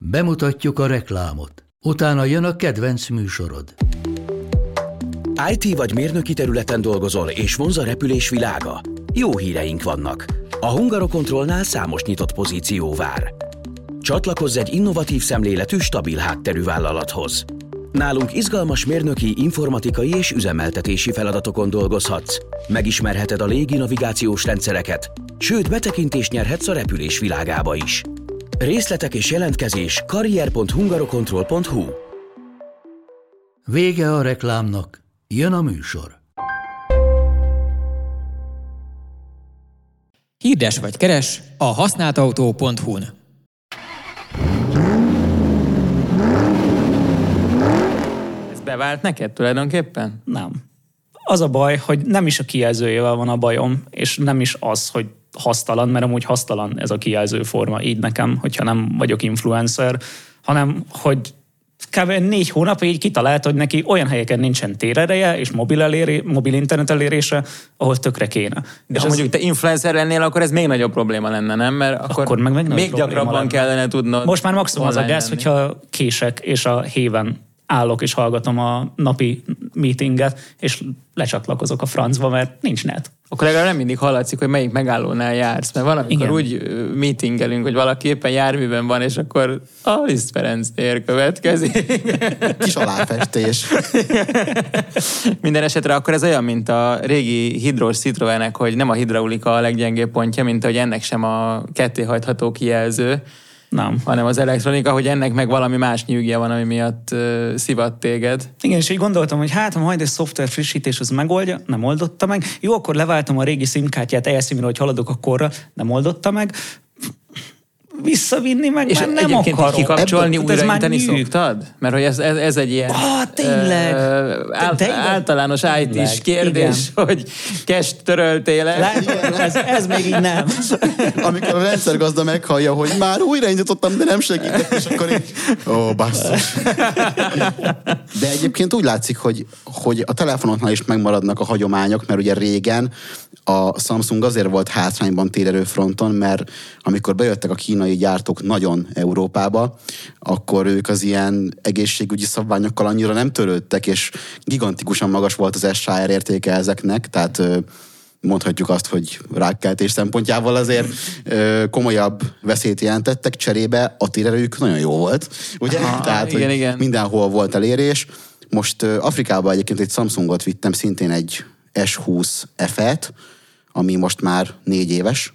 Bemutatjuk a reklámot. Utána jön a kedvenc műsorod. IT vagy mérnöki területen dolgozol, és vonz a repülés világa? Jó híreink vannak. A Hungarocontrolnál számos nyitott pozíció vár. Csatlakozz egy innovatív szemléletű, stabil hátterű vállalathoz. Nálunk izgalmas mérnöki, informatikai és üzemeltetési feladatokon dolgozhatsz. Megismerheted a légi navigációs rendszereket, sőt betekintést nyerhetsz a repülés világába is. Részletek és jelentkezés karrier.hungarocontrol.hu. Vége a reklámnak, jön a műsor. Hirdes vagy keres a használtautó.hu-n. Ez bevált neked tulajdonképpen? Nem. Az a baj, hogy nem is a kijelzőjével van a bajom, és nem is az, hogy hasztalan, mert amúgy hasztalan ez a kijelzőforma így nekem, hogyha nem vagyok influencer, hanem hogy kb. 4 hónapig így kitalálta, hogy neki olyan helyeken nincsen térereje és mobil internet elérése, ahol tökre kéne. De ha mondjuk te influencer lennél, akkor ez még nagyobb probléma lenne, nem? Mert akkor meg még gyakrabban kellene tudnod. Most már maximum az a gáz, hogyha kések és a héven állok és hallgatom a napi meetinget, és lecsatlakozok a francba, mert nincs net. Akkor legalább nem mindig hallatszik, hogy melyik megállónál jársz, mert van, amikor úgy meetingelünk, hogy valaki éppen járműben van, és akkor a Liszt Ferenc tér következik. Kis aláfestés. Minden esetre akkor ez olyan, mint a régi hidrós Citroenek, hogy nem a hidraulika a leggyengébb pontja, mint hogy ennek sem a kettéhajtható kijelző, nem. Hanem az elektronika, hogy ennek meg valami más nyűgje van, ami miatt szivat téged. Igen, és így gondoltam, hogy hát, ha majd egy szoftver frissítés az megoldja, nem oldotta meg. Jó, akkor leváltom a régi SIM-kártyát elszínűre, hogy haladok a korra, nem oldotta meg. Visszavinni meg és már nem akarom. És kikapcsolni, újrainteni szoktad? Mert hogy ez egy ilyen tényleg. Általános IT-s kérdés, igen. Hogy cache töröltél-e? Ez még így nem. Amikor a rendszergazda meghallja, hogy már újraindítottam, de nem segített, és akkor így, basszus. De egyébként úgy látszik, hogy a telefonoknál is megmaradnak a hagyományok, mert ugye régen a Samsung azért volt hátrányban térerőfronton, mert amikor bejöttek a kínai gyártók nagyon Európába, akkor ők az ilyen egészségügyi szabványokkal annyira nem törődtek, és gigantikusan magas volt az SAR értéke ezeknek, tehát mondhatjuk azt, hogy rákkeltés szempontjából azért komolyabb veszélyt jelentettek, cserébe a térerőjük nagyon jó volt, ugye? Tehát igen. Mindenhol volt elérés. Most Afrikában egyébként egy Samsungot vittem, szintén egy S20 F-et, ami most már 4 éves,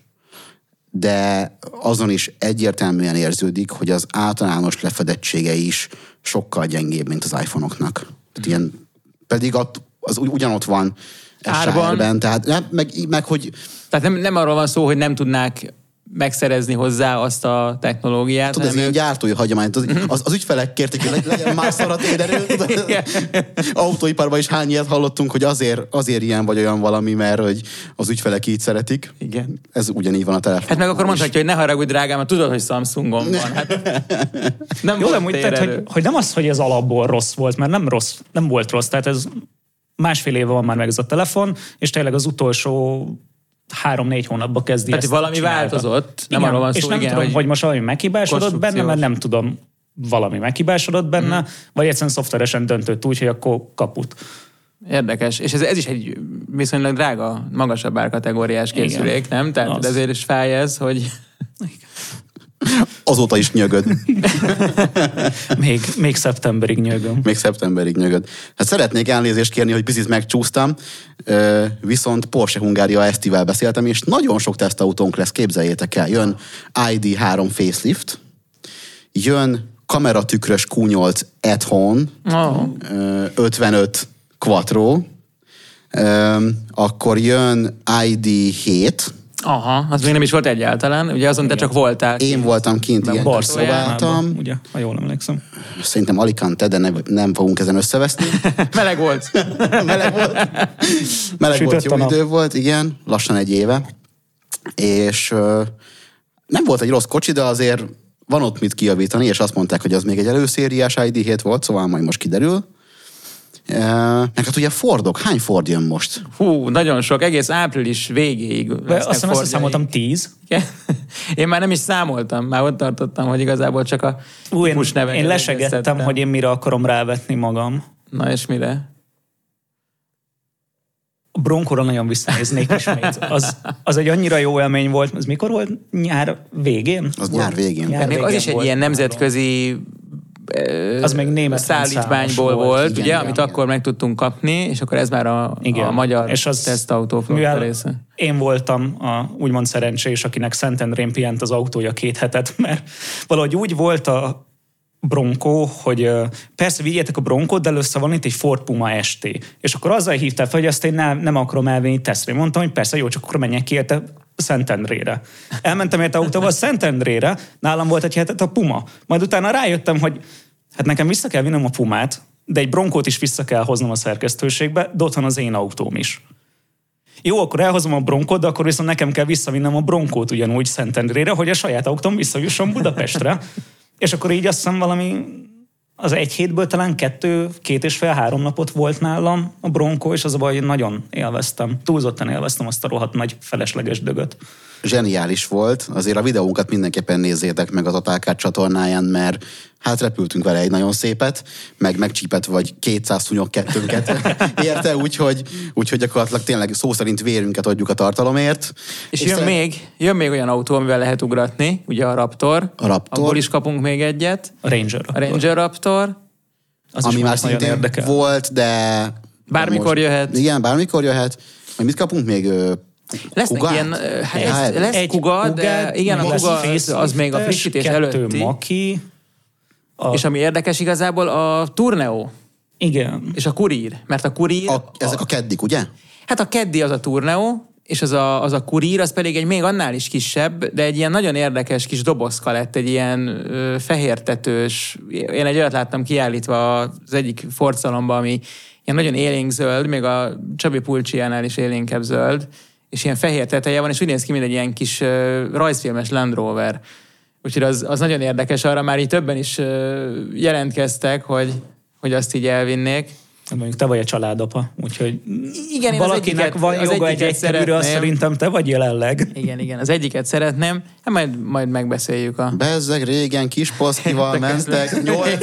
de azon is egyértelműen érződik, hogy az általános lefedettsége is sokkal gyengébb, mint az iPhone-oknak. Ilyen, pedig az ugyanott van SAR-ben, tehát meg hogy... Tehát nem arról van szó, hogy nem tudnák megszerezni hozzá azt a technológiát. Tudod, ez ilyen gyártói hagyomány. Az ügyfelek kérték, hogy legyen más szar a térerő. Autóiparban is hány ilyet hallottunk, hogy azért ilyen vagy olyan valami, mert hogy az ügyfelek így szeretik. Igen. Ez ugyanígy van a telefonon. Hát meg akkor mondhatja, hogy ne haragudj, drágám, mert tudod, hogy Samsungon van. Hát nem jó, amúgy, tehát, hogy nem az, hogy ez alapból rossz volt, mert nem volt rossz. Tehát ez 1,5 éve van már meg ez a telefon, és tényleg az utolsó 3-4 hónapban kezdi ezt valami csinálta. Változott, nem arról van szó, és nem tudom, hogy most valami meghibásodott benne, mert nem tudom, valami meghibásodott benne, vagy egyszerűen szoftveresen döntött úgy, hogy akkor kaput. Érdekes. És ez is egy viszonylag drága, magasabb árkategóriás készülék, nem? Tehát ezért is fáj ez, hogy... Azóta is nyögöd. még szeptemberig nyögöm. Még szeptemberig nyögöd. Hát szeretnék elnézést kérni, hogy picit megcsúsztam, viszont Porsche Hungária ST-vel beszéltem, és nagyon sok tesztautónk lesz, képzeljétek el. Jön ID3 facelift, jön kameratükrös Q8 Add-on, 55 Quattro, akkor jön ID7, aha, az még nem is volt egyáltalán, ugye azon te csak voltál. Én voltam kint, igen, Barcelonában, ugye, ha jól emlékszem. Szerintem Alicante, de nem fogunk ezen összeveszni. Meleg volt. Meleg volt, jó idő volt, igen, lassan 1 éve. És nem volt egy rossz kocsi, de azért van ott mit kijavítani, és azt mondták, hogy az még egy előszériás ID7 volt, szóval majd most kiderül. Meg hát ugye Fordok, hány Ford jön most? Hú, nagyon sok, egész április végéig. Azt hiszem összeszámoltam 10. Én már nem is számoltam, már ott tartottam, hogy igazából csak a típus neveket. Én lesegettem, hogy én mire akarom rávetni magam. Na és mire? A Broncóra nagyon visszanéznék ismét. Az egy annyira jó élmény volt. Ez mikor volt? Nyár végén? Az nyár végén. Az is egy ilyen nemzetközi az még német szállítmányból volt, ugye, igen, amit igen. akkor meg tudtunk kapni, és akkor ez már a magyar és tesztautóflotta része. Én voltam a úgymond szerencsés, akinek Szentendrén pihent az autója 2 hetet, mert valahogy úgy volt a Bronco, hogy persze vigyétek a Broncót, de először van itt egy Ford Puma ST. És akkor azzal hívtál fel, hogy azt én nem akarom elvinni tesztre. Mondtam, hogy persze, jó, csak akkor menjek ki érte Szentendrére. Elmentem érte autóval Szentendrére, nálam volt egy hetet a Puma. Majd utána rájöttem, hogy hát nekem vissza kell vinnem a Pumát, de egy Broncót is vissza kell hoznom a szerkesztőségbe, de ott van az én autóm is. Jó, akkor elhozom a Broncót, de akkor viszont nekem kell visszavinnem a Broncót ugyanúgy Szentendrére, hogy a saját autóm visszajusson Budapestre. És akkor így azt hiszem valami az egy hétből talán 2,5-3 napot volt nálam a Bronco, és az a baj, hogy nagyon élveztem. Túlzottan élveztem azt a rohadt nagy felesleges dögöt. Zseniális volt. Azért a videónkat mindenképpen nézzétek meg az Atalkát csatornáján, mert hát repültünk vele egy nagyon szépet, meg megcsípett vagy 200 szúnyogkettőnket érte, úgyhogy gyakorlatilag tényleg szó szerint vérünket adjuk a tartalomért. És jön még olyan autó, amivel lehet ugratni, ugye a Raptor. Abból is kapunk még egyet. A Ranger Raptor. Az ami már szintén volt, de... Bármikor jöhet. Igen, bármikor jöhet. Majd mit kapunk még? Lesznek ilyen, lesz Kuga, de igen, a Kuga az még a frissítés előtti. Maki. És ami érdekes igazából a Tourneo. Igen. És a Courier, mert a Courier... Ezek a keddik, ugye? Hát a keddi az a Tourneo, és az a Courier, az pedig egy még annál is kisebb, de egy ilyen nagyon érdekes kis dobozka lett, egy ilyen fehértetős. Én egy olyat láttam kiállítva az egyik Ford szalomban, ami ilyen nagyon élénk zöld, még a Csabi Pulcsiánál is élénkebb zöld, és ilyen fehér teteje van, és úgy néz ki, mint egy ilyen kis rajzfilmes Land Rover. Úgyhogy az nagyon érdekes, arra már így többen is jelentkeztek, hogy azt így elvinnék. Mondjuk te vagy a családapa, úgyhogy igen, valakinek van joga egy kerülre, azt szerintem te vagy jelenleg. Igen, az egyiket szeretném, hát majd megbeszéljük Bezzeg régen Kispolszkival mentek,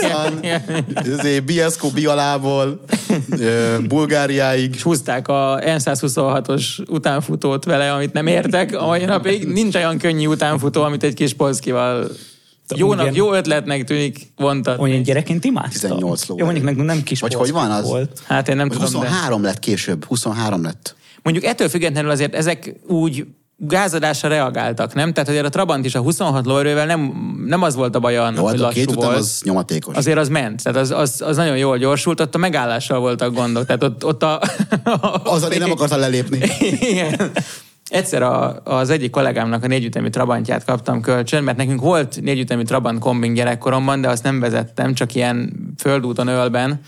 8-an, Bieszko Bialából, Bulgáriáig. És húzták a N126-os utánfutót vele, amit nem értek a mai napig. Nincs olyan könnyű utánfutó, amit egy Kispolszkival jó ötletnek tűnik vontatni. Olyan gyerekként imádtam. 18 ló. Jó, mondjuk nem kis vagy hogy van az? Volt. Hát én nem tudom. 23 lett később, 23 lett. Mondjuk ettől függetlenül azért ezek úgy gázadásra reagáltak, nem? Tehát azért a Trabant is a 26 lóerővel nem az volt a baja annak, hogy lassú volt. Után az nyomatékos. Azért az ment. Tehát az nagyon jól gyorsult, ott a megállással voltak gondok. Tehát ott Azzal én nem akartam lelépni. Igen. Egyszer az egyik kollégámnak a 4-ütemi Trabantját kaptam kölcsön, mert nekünk volt 4-ütemi Trabant kombin gyerekkoromban, de azt nem vezettem, csak ilyen földúton ölben.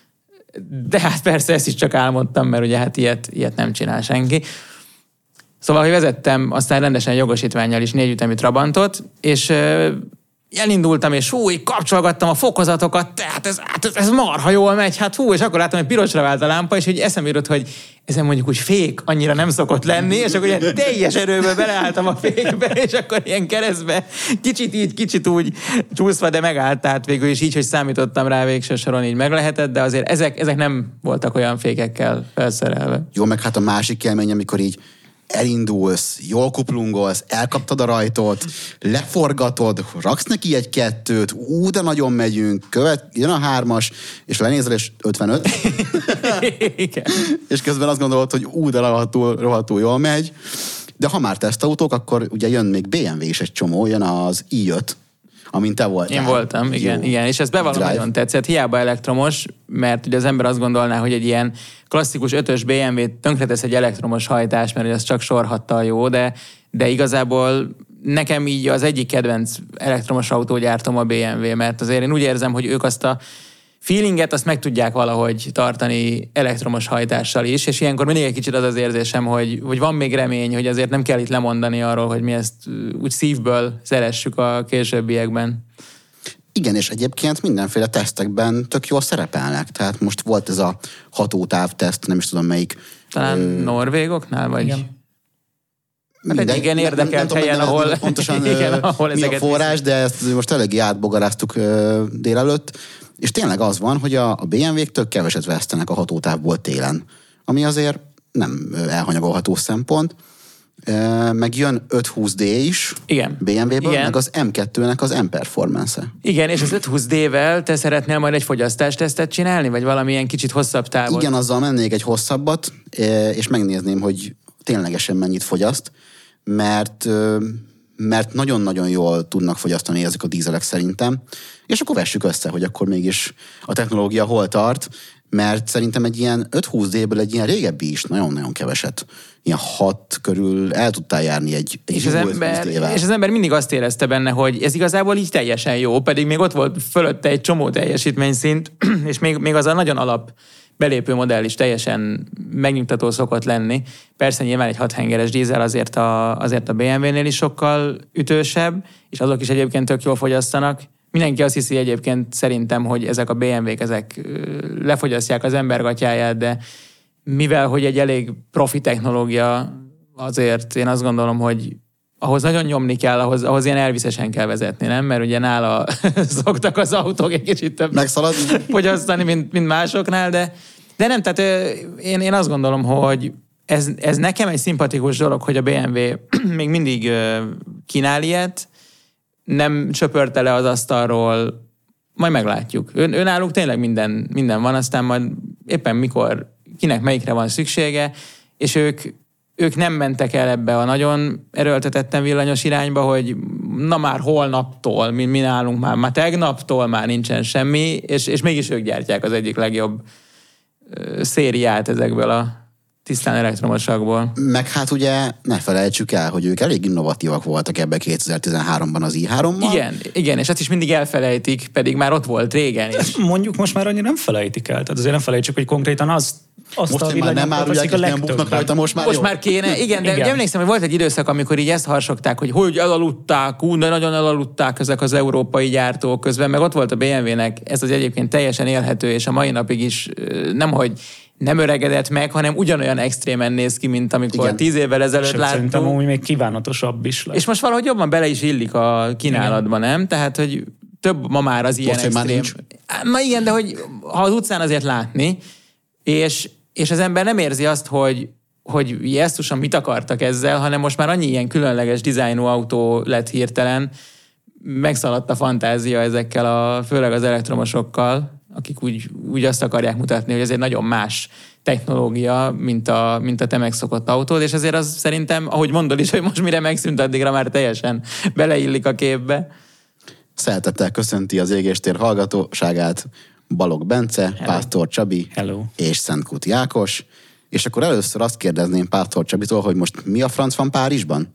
De hát persze ezt is csak álmodtam, mert ugye hát ilyet nem csinál senki. Szóval, hogy vezettem aztán rendesen jogosítvánnyal is 4-ütemi Trabantot, és elindultam, és így kapcsolgattam a fokozatokat, tehát ez marha jól megy, hát és akkor láttam, hogy pirosra vált a lámpa, és hogy eszembe jutott, hogy ezen mondjuk úgy fék annyira nem szokott lenni, és akkor ilyen teljes erőből beleálltam a fékbe, és akkor ilyen keresztbe, kicsit így, kicsit úgy csúszva, de megállt, tehát végül is így, hogy számítottam rá végső soron, így meg lehetett, de azért ezek nem voltak olyan fékekkel felszerelve. Jó, meg hát a másik élmény, amikor így elindulsz, jól kuplungolsz, elkaptad a rajtot, leforgatod, raksz neki 1-2, de nagyon megyünk, jön a 3-as, és lenézel, és 55. Igen. És közben azt gondolod, hogy de rohadtul jól megy. De ha már tesztautók, akkor ugye jön még BMW is egy csomó, jön az i5, amint te voltál. Én voltam, igen. És ez bevallom, nagyon tetszett. Hiába elektromos, mert ugye az ember azt gondolná, hogy egy ilyen klasszikus 5-ös BMW-t tönkretesz egy elektromos hajtás, mert az csak sorhattal jó, de igazából nekem így az egyik kedvenc elektromos autógyártom a BMW, mert azért én úgy érzem, hogy ők azt a feelinget azt meg tudják valahogy tartani elektromos hajtással is, és ilyenkor mindig egy kicsit az érzésem, hogy van még remény, hogy azért nem kell itt lemondani arról, hogy mi ezt úgy szívből szeressük a későbbiekben. Igen, és egyébként mindenféle tesztekben tök jól szerepelnek. Tehát most volt ez a hatótávteszt, nem is tudom melyik. Talán norvégoknál, vagy? Igen. Hát igen, érdekelt helyen, ahol... Pontosan igen, ahol mi a forrás, de ezt most eléggé átbogaráztuk délelőtt. És tényleg az van, hogy a BMW-k tök keveset vesztenek a hatótávból télen. Ami azért nem elhanyagolható szempont. Meg jön 520D is igen. BMW-ből, igen. meg az M2-nek az M-performance-e. Igen, és az 520D-vel te szeretnél majd egy fogyasztástesztet csinálni, vagy valamilyen kicsit hosszabb távot? Igen, azzal mennék egy hosszabbat, és megnézném, hogy ténylegesen mennyit fogyaszt, mert nagyon-nagyon jól tudnak fogyasztani ezek a dízelek szerintem, és akkor vessük össze, hogy akkor mégis a technológia hol tart, mert szerintem egy ilyen 520D-ből egy ilyen régebbi is nagyon-nagyon keveset, ilyen 6 körül el tudtál járni egy és jó az ember mindig azt érezte benne, hogy ez igazából így teljesen jó, pedig még ott volt fölötte egy csomó teljesítményszint, és még az a nagyon alap belépő modell is teljesen megnyugtató szokott lenni. Persze nyilván egy 6 hengeres dízel azért a BMW-nél is sokkal ütősebb, és azok is egyébként tök jól fogyasztanak. Mindenki azt hiszi egyébként szerintem, hogy ezek a BMW-k ezek lefogyasztják az embergatyáját, de mivel, hogy egy elég profi technológia, azért én azt gondolom, hogy ahhoz nagyon nyomni kell, ahhoz ilyen elviszesen kell vezetni, nem? Mert ugye nála szoktak az autók egy kicsit több fogyasztani, mint másoknál, de nem, tehát én azt gondolom, hogy ez nekem egy szimpatikus dolog, hogy a BMW még mindig kínál ilyet, nem csöpörte le az asztalról, majd meglátjuk. Önálluk tényleg minden van, aztán majd éppen mikor, kinek melyikre van szüksége, és ők nem mentek el ebbe a nagyon erőltetetten villanyos irányba, hogy na már holnaptól, mi nálunk már tegnaptól már nincsen semmi, és mégis ők gyártják az egyik legjobb szériát ezekből a tisztán elektromosakból. Meg hát ugye ne felejtsük el, hogy ők elég innovatívak voltak ebbe 2013-ban az i3-mal. Igen, és ezt is mindig elfelejtik, pedig már ott volt régen is. Mondjuk most már annyira nem felejtik el. Tehát azért nem felejtsük, hogy konkrétan azt most a villanyokat nem árulják, és nem buknak rajta, most már kéne. Igen, de emlékszem, hogy volt egy időszak, amikor így ezt harsogták, hogy elaludták, de nagyon elaludták ezek az európai gyártók közben, meg ott volt a BMW-nek, ez az egyébként teljesen élhető, és a mai napig is nem öregedett meg, hanem ugyanolyan extrémen néz ki, mint amikor 10 évvel ezelőtt láttuk. Szerintem úgy még kívánatosabb is lesz. És most valahogy jobban bele is illik a kínálatba, nem? Tehát, hogy több ma már az ilyen most, extrém. Na igen, de hogy ha az utcán azért látni, és az ember nem érzi azt, hogy jesszusan mit akartak ezzel, hanem most már annyi ilyen különleges dizájnú autó lett hirtelen, megszaladt a fantázia ezekkel főleg az elektromosokkal, akik úgy azt akarják mutatni, hogy ez egy nagyon más technológia, mint a te megszokott autód, és azért az szerintem, ahogy mondod is, hogy most mire megszűnt, addigra már teljesen beleillik a képbe. Szeretettel köszönti az Égéstér hallgatóságát Balogh Bence, hello. Pásztor Csabi hello. És Szentkúti Ákos. És akkor először azt kérdezném Pásztor Csabitól, hogy most mi a franc van Párizsban?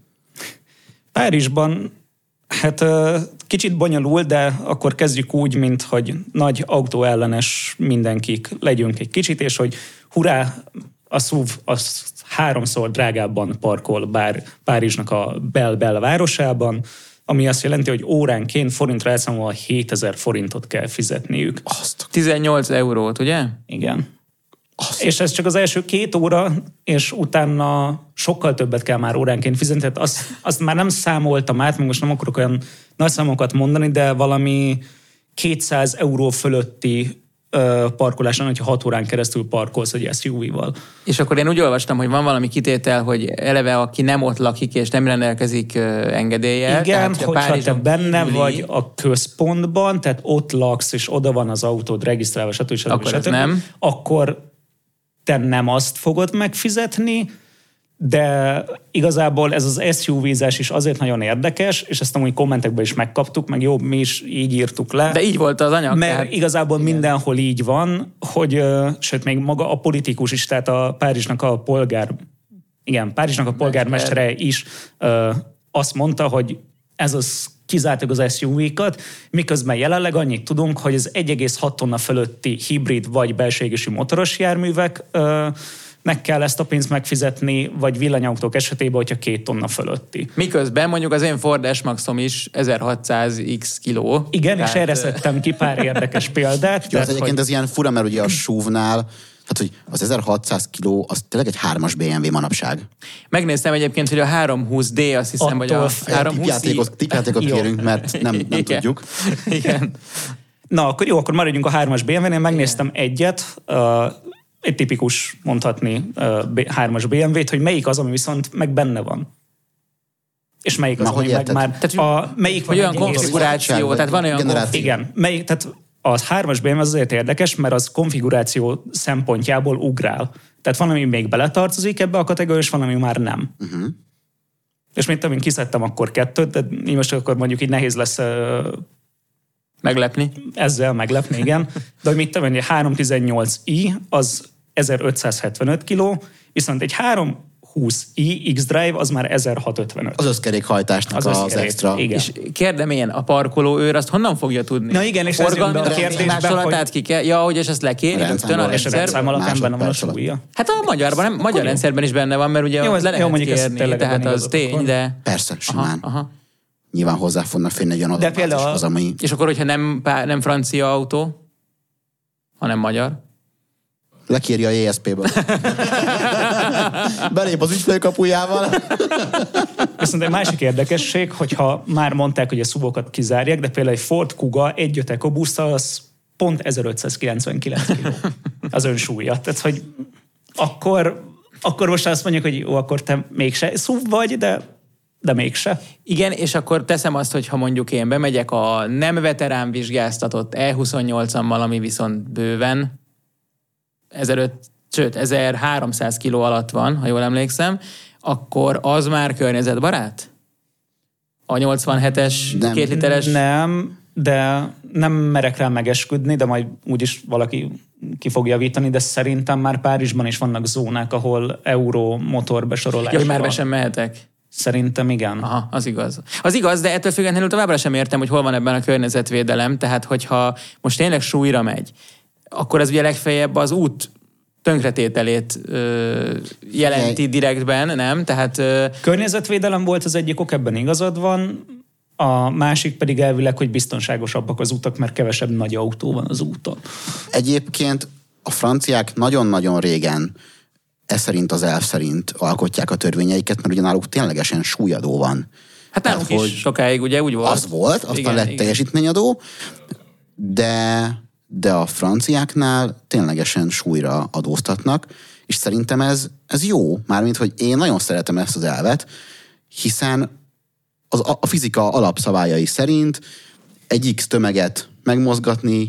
Párizsban hát kicsit bonyolult, de akkor kezdjük úgy, mint hogy nagy autóellenes mindenkik legyünk egy kicsit, és hogy hurrá, a SUV az 3-szor drágábban parkol Párizsnak a belvárosában, ami azt jelenti, hogy óránként forintra elszámolva 7000 forintot kell fizetniük. 18 eurót, ugye? Igen. És ez csak az első 2 óra, és utána sokkal többet kell már óránként fizetni. Tehát azt már nem számoltam át, most nem akarok olyan nagy számokat mondani, de valami 200 euró fölötti parkoláson, hogyha 6 órán keresztül parkolsz egy SUV-val. És akkor én úgy olvastam, hogy van valami kitétel, hogy eleve aki nem ott lakik és nem rendelkezik engedéllyel. Igen, hogyha te benne vagy a központban, tehát ott laksz, és oda van az autód regisztrálva, stb. Akkor te nem azt fogod megfizetni, de igazából ez az SUV-zás is azért nagyon érdekes, és ezt amúgy kommentekben is megkaptuk, meg jó, mi is így írtuk le. De így volt az anyag. Mert tehát igazából igen. Mindenhol így van, hogy, sőt, még maga a politikus is, tehát a Párizsnak a polgármestere is azt mondta, hogy ez az kizártuk az SUV-kat, miközben jelenleg annyit tudunk, hogy az 1,6 tonna fölötti hibrid vagy belső égésű motoros járművek nek kell ezt a pénzt megfizetni, vagy villanyautók esetében, hogyha 2 tonna fölötti. Miközben mondjuk az én Ford S-Maxom is 1600x kiló. Igen, és erre szedtem ki pár érdekes példát. Jó, egyébként ez ilyen fura, mert ugye a SUV-nál, hát hogy az 1600 kiló, az tényleg egy 3-as BMW manapság. Megnéztem egyébként, hogy a 320D, azt hiszem, hogy a 320i... Tippjátékot kérünk, mert nem tudjuk. Igen. Na, akkor jó, akkor maradjunk a 3-as BMW-nél. Megnéztem egyet, egy tipikus, mondhatni 3-as BMW-t, hogy melyik az, ami viszont meg benne van. És melyik az, ami meg már... Melyik vagy olyan konfiguráció, tehát van olyan generáció. Igen, tehát a 3-as BMW az azért érdekes, mert az konfiguráció szempontjából ugrál. Tehát van, ami még beletartozik ebbe a kategóriába, és van, ami már nem. Uh-huh. És mint amint kiszedtem akkor 2, de így most akkor mondjuk így nehéz lesz meglepni. Ezzel meglepni, igen. De hogy mit tudom, egy 318i az 1575 kg, viszont egy 320i X-Drive az már 1655. Az összkerékhajtásnak az extra. Igen. És kérdem én, a parkolóőr azt honnan fogja tudni? Na igen, és ez jön be a kérdésben, hogy... ki kell, ja, hogy és ezt lekéri rögtön a és a rendszám alapján benne van a súlya. Hát a magyar rendszerben is benne van, mert ugye jó, le lehet kérni, tehát az tény, de... Persze, simán. Aha. Nyilván hozzá fognak férni egy olyan adatbázishoz, ami... És akkor, hogyha nem francia autó, hanem magyar? Lekéri a ESP-ből. Belép az ügyfélkapujával. Viszont egy másik érdekesség, hogyha már mondták, hogy a SUV-okat kizárják, de például egy Ford Kuga 1.5 EcoBoost-tal az pont 1599 kg az önsúlya. Tehát, hogy akkor most azt mondjuk, hogy jó, akkor te mégse SUV vagy, de mégse. Igen, és akkor teszem azt, hogy ha mondjuk én bemegyek a nem veterán vizsgáztatott E28-ammal, ami viszont bőven 1300 kiló alatt van, ha jól emlékszem, akkor az már környezetbarát? A 87-es 2 literes? Nem, de nem merek rá megesküdni, de majd úgyis valaki ki fog javítani, de szerintem már Párizsban is vannak zónák, ahol euró motorbesorolás van. Hogy már be van. sem mehetek? Szerintem igen. Aha, az igaz. Az igaz, de ettől függetlenül továbbra sem értem, hogy hol van ebben a környezetvédelem, tehát hogyha most tényleg súlyra megy, akkor ez ugye legfeljebb az út tönkretételét jelenti direktben, nem? Tehát... Környezetvédelem volt az egyik ok, ebben igazad van, a másik pedig elvileg, hogy biztonságosabbak az utak, mert kevesebb nagy autó van az úton. Egyébként a franciák nagyon-nagyon régen szerint az elv szerint alkotják a törvényeiket, mert ugye náluk ténylegesen súlyadó van. Hát nálunk is sokáig ugye úgy volt. Az volt, aztán lett teljesítményadó, de a franciáknál ténylegesen súlyra adóztatnak, és szerintem ez jó, mármint, hogy én nagyon szeretem ezt az elvet, hiszen a fizika alapszabályai szerint egy X tömeget megmozgatni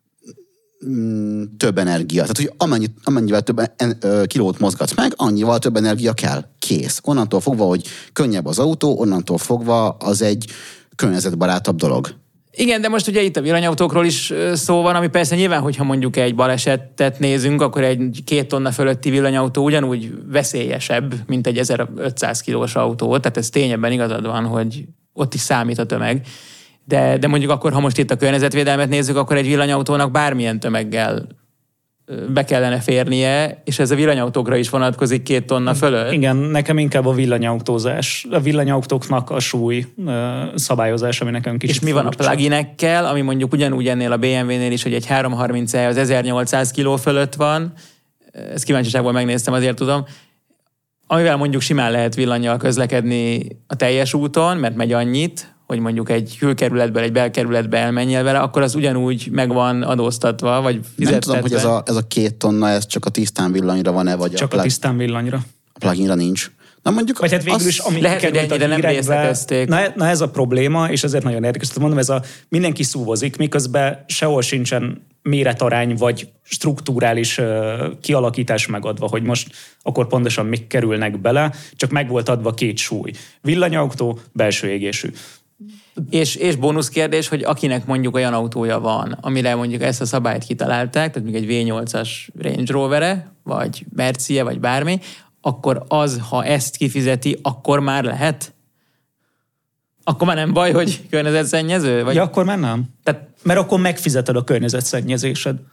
több energia. Tehát, hogy amennyivel több kilót mozgatsz meg, annyival több energia kell. Kész. Onnantól fogva, hogy könnyebb az autó, onnantól fogva az egy környezetbarátabb dolog. Igen, de most ugye itt a villanyautókról is szó van, ami persze nyilván, hogyha mondjuk egy balesetet nézünk, akkor egy 2 tonna fölötti villanyautó ugyanúgy veszélyesebb, mint egy 1500 kilós autó. Tehát ez tényebben igazad van, hogy ott is számít a tömeg. De mondjuk akkor, ha most itt a környezetvédelmet nézzük, akkor egy villanyautónak bármilyen tömeggel be kellene férnie, és ez a villanyautókra is vonatkozik 2 tonna fölött. Igen, nekem inkább a villanyautózás, a villanyautóknak a súly szabályozás, ami nekem kicsit És mi van a pluginekkel, ami mondjuk ugyanúgy ennél a BMW-nél is, hogy egy 330e az 1800 kiló fölött van, ezt kíváncsiságból megnéztem, azért tudom, amivel mondjuk simán lehet villannyal közlekedni a teljes úton, mert megy annyit, hogy mondjuk egy külkerületből egy belkerületbe elmenjél vele, akkor az ugyanúgy meg van adóztatva, vagy fizettetve. Nem tudom, hogy ez a 2 tonna, ez csak a tisztán villanyra van-e, vagy csak a tisztán villanyra. A pluginra nincs. Na mondjuk vagy hát végül is, ami lehet, hogy ennyire nem részletezték. Na ez a probléma, és ezért nagyon érdekes. Mondom, mindenki szúvozik, miközben sehol sincsen méretarány, vagy strukturális kialakítás megadva, hogy most akkor pontosan mik kerülnek bele, csak meg volt adva 2 súly. Villanyautó, belső égésű. És bónusz kérdés, hogy akinek mondjuk olyan autója van, amire mondjuk ezt a szabályt kitalálták, tehát még egy V8-as Range Rover-e, vagy Mercie, vagy bármi, akkor az, ha ezt kifizeti, akkor már lehet? Akkor már nem baj, hogy környezetszennyező? Vagy... Ja, akkor már nem. Tehát... Mert akkor megfizeted a környezetszennyezésed.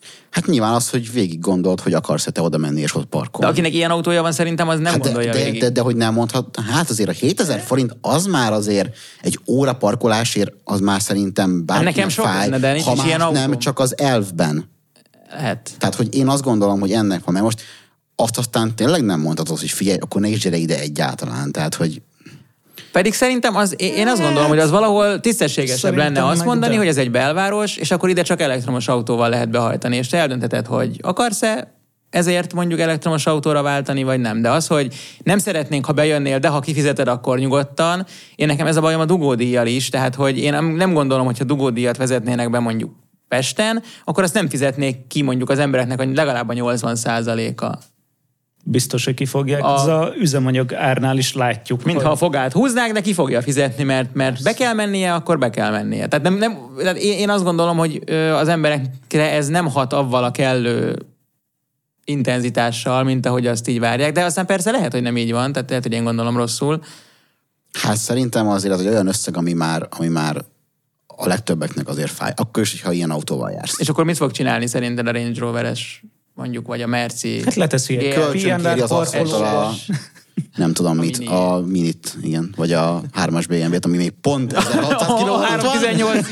Hát nyilván az, hogy végig gondolt, hogy akarsz-e te oda menni és ott parkolni. De akinek ilyen autója van, szerintem az nem gondolja végig. De hogy nem mondhat, hát azért a 7000 forint az már azért egy óra parkolásért, az már szerintem bárkinek fáj, de nincs ha is ilyen autó. nem csak az elfben. Lehet. Tehát, hogy én azt gondolom, hogy ennek van, mert most azt aztán tényleg nem mondhatod, hogy figyelj, akkor ne is gyere ide egyáltalán. Tehát, hogy Pedig szerintem én azt gondolom, hogy az valahol tisztességesebb Szerintem lenne azt meg mondani, de. hogy ez egy belváros, és akkor ide csak elektromos autóval lehet behajtani, és te eldöntheted, hogy akarsz-e ezért mondjuk elektromos autóra váltani, vagy nem. De az, hogy nem szeretnénk, ha bejönnél, de ha kifizeted, akkor nyugodtan. Én nekem ez a bajom a dugódíjjal is, tehát hogy én nem gondolom, hogyha dugódíjat vezetnének be mondjuk Pesten, akkor azt nem fizetnék ki mondjuk az embereknek, hogy legalább a 80%-a. Biztos, hogy kifogják. Ez az üzemanyag árnál is látjuk. Mintha a fogát húznák, de ki fogja fizetni, mert be kell mennie, akkor be kell mennie. Tehát, tehát én azt gondolom, hogy az emberekre ez nem hat avval a kellő intenzitással, mint ahogy azt így várják. De aztán persze lehet, hogy nem így van, tehát lehet, hogy én gondolom rosszul. hát szerintem azért az egy olyan összeg, ami már a legtöbbeknek azért fáj. Akkor is, ha ilyen autóval jársz. És akkor mit fog csinálni szerinted a Range Rover-es, mondjuk, vagy a Merci? Hát leteszi egy Kölcsönkéri az asztalra nem tudom mit, Mini. a Minit, igen, vagy a 3-as BMW-t, ami még pont 1600 kilót van. 318.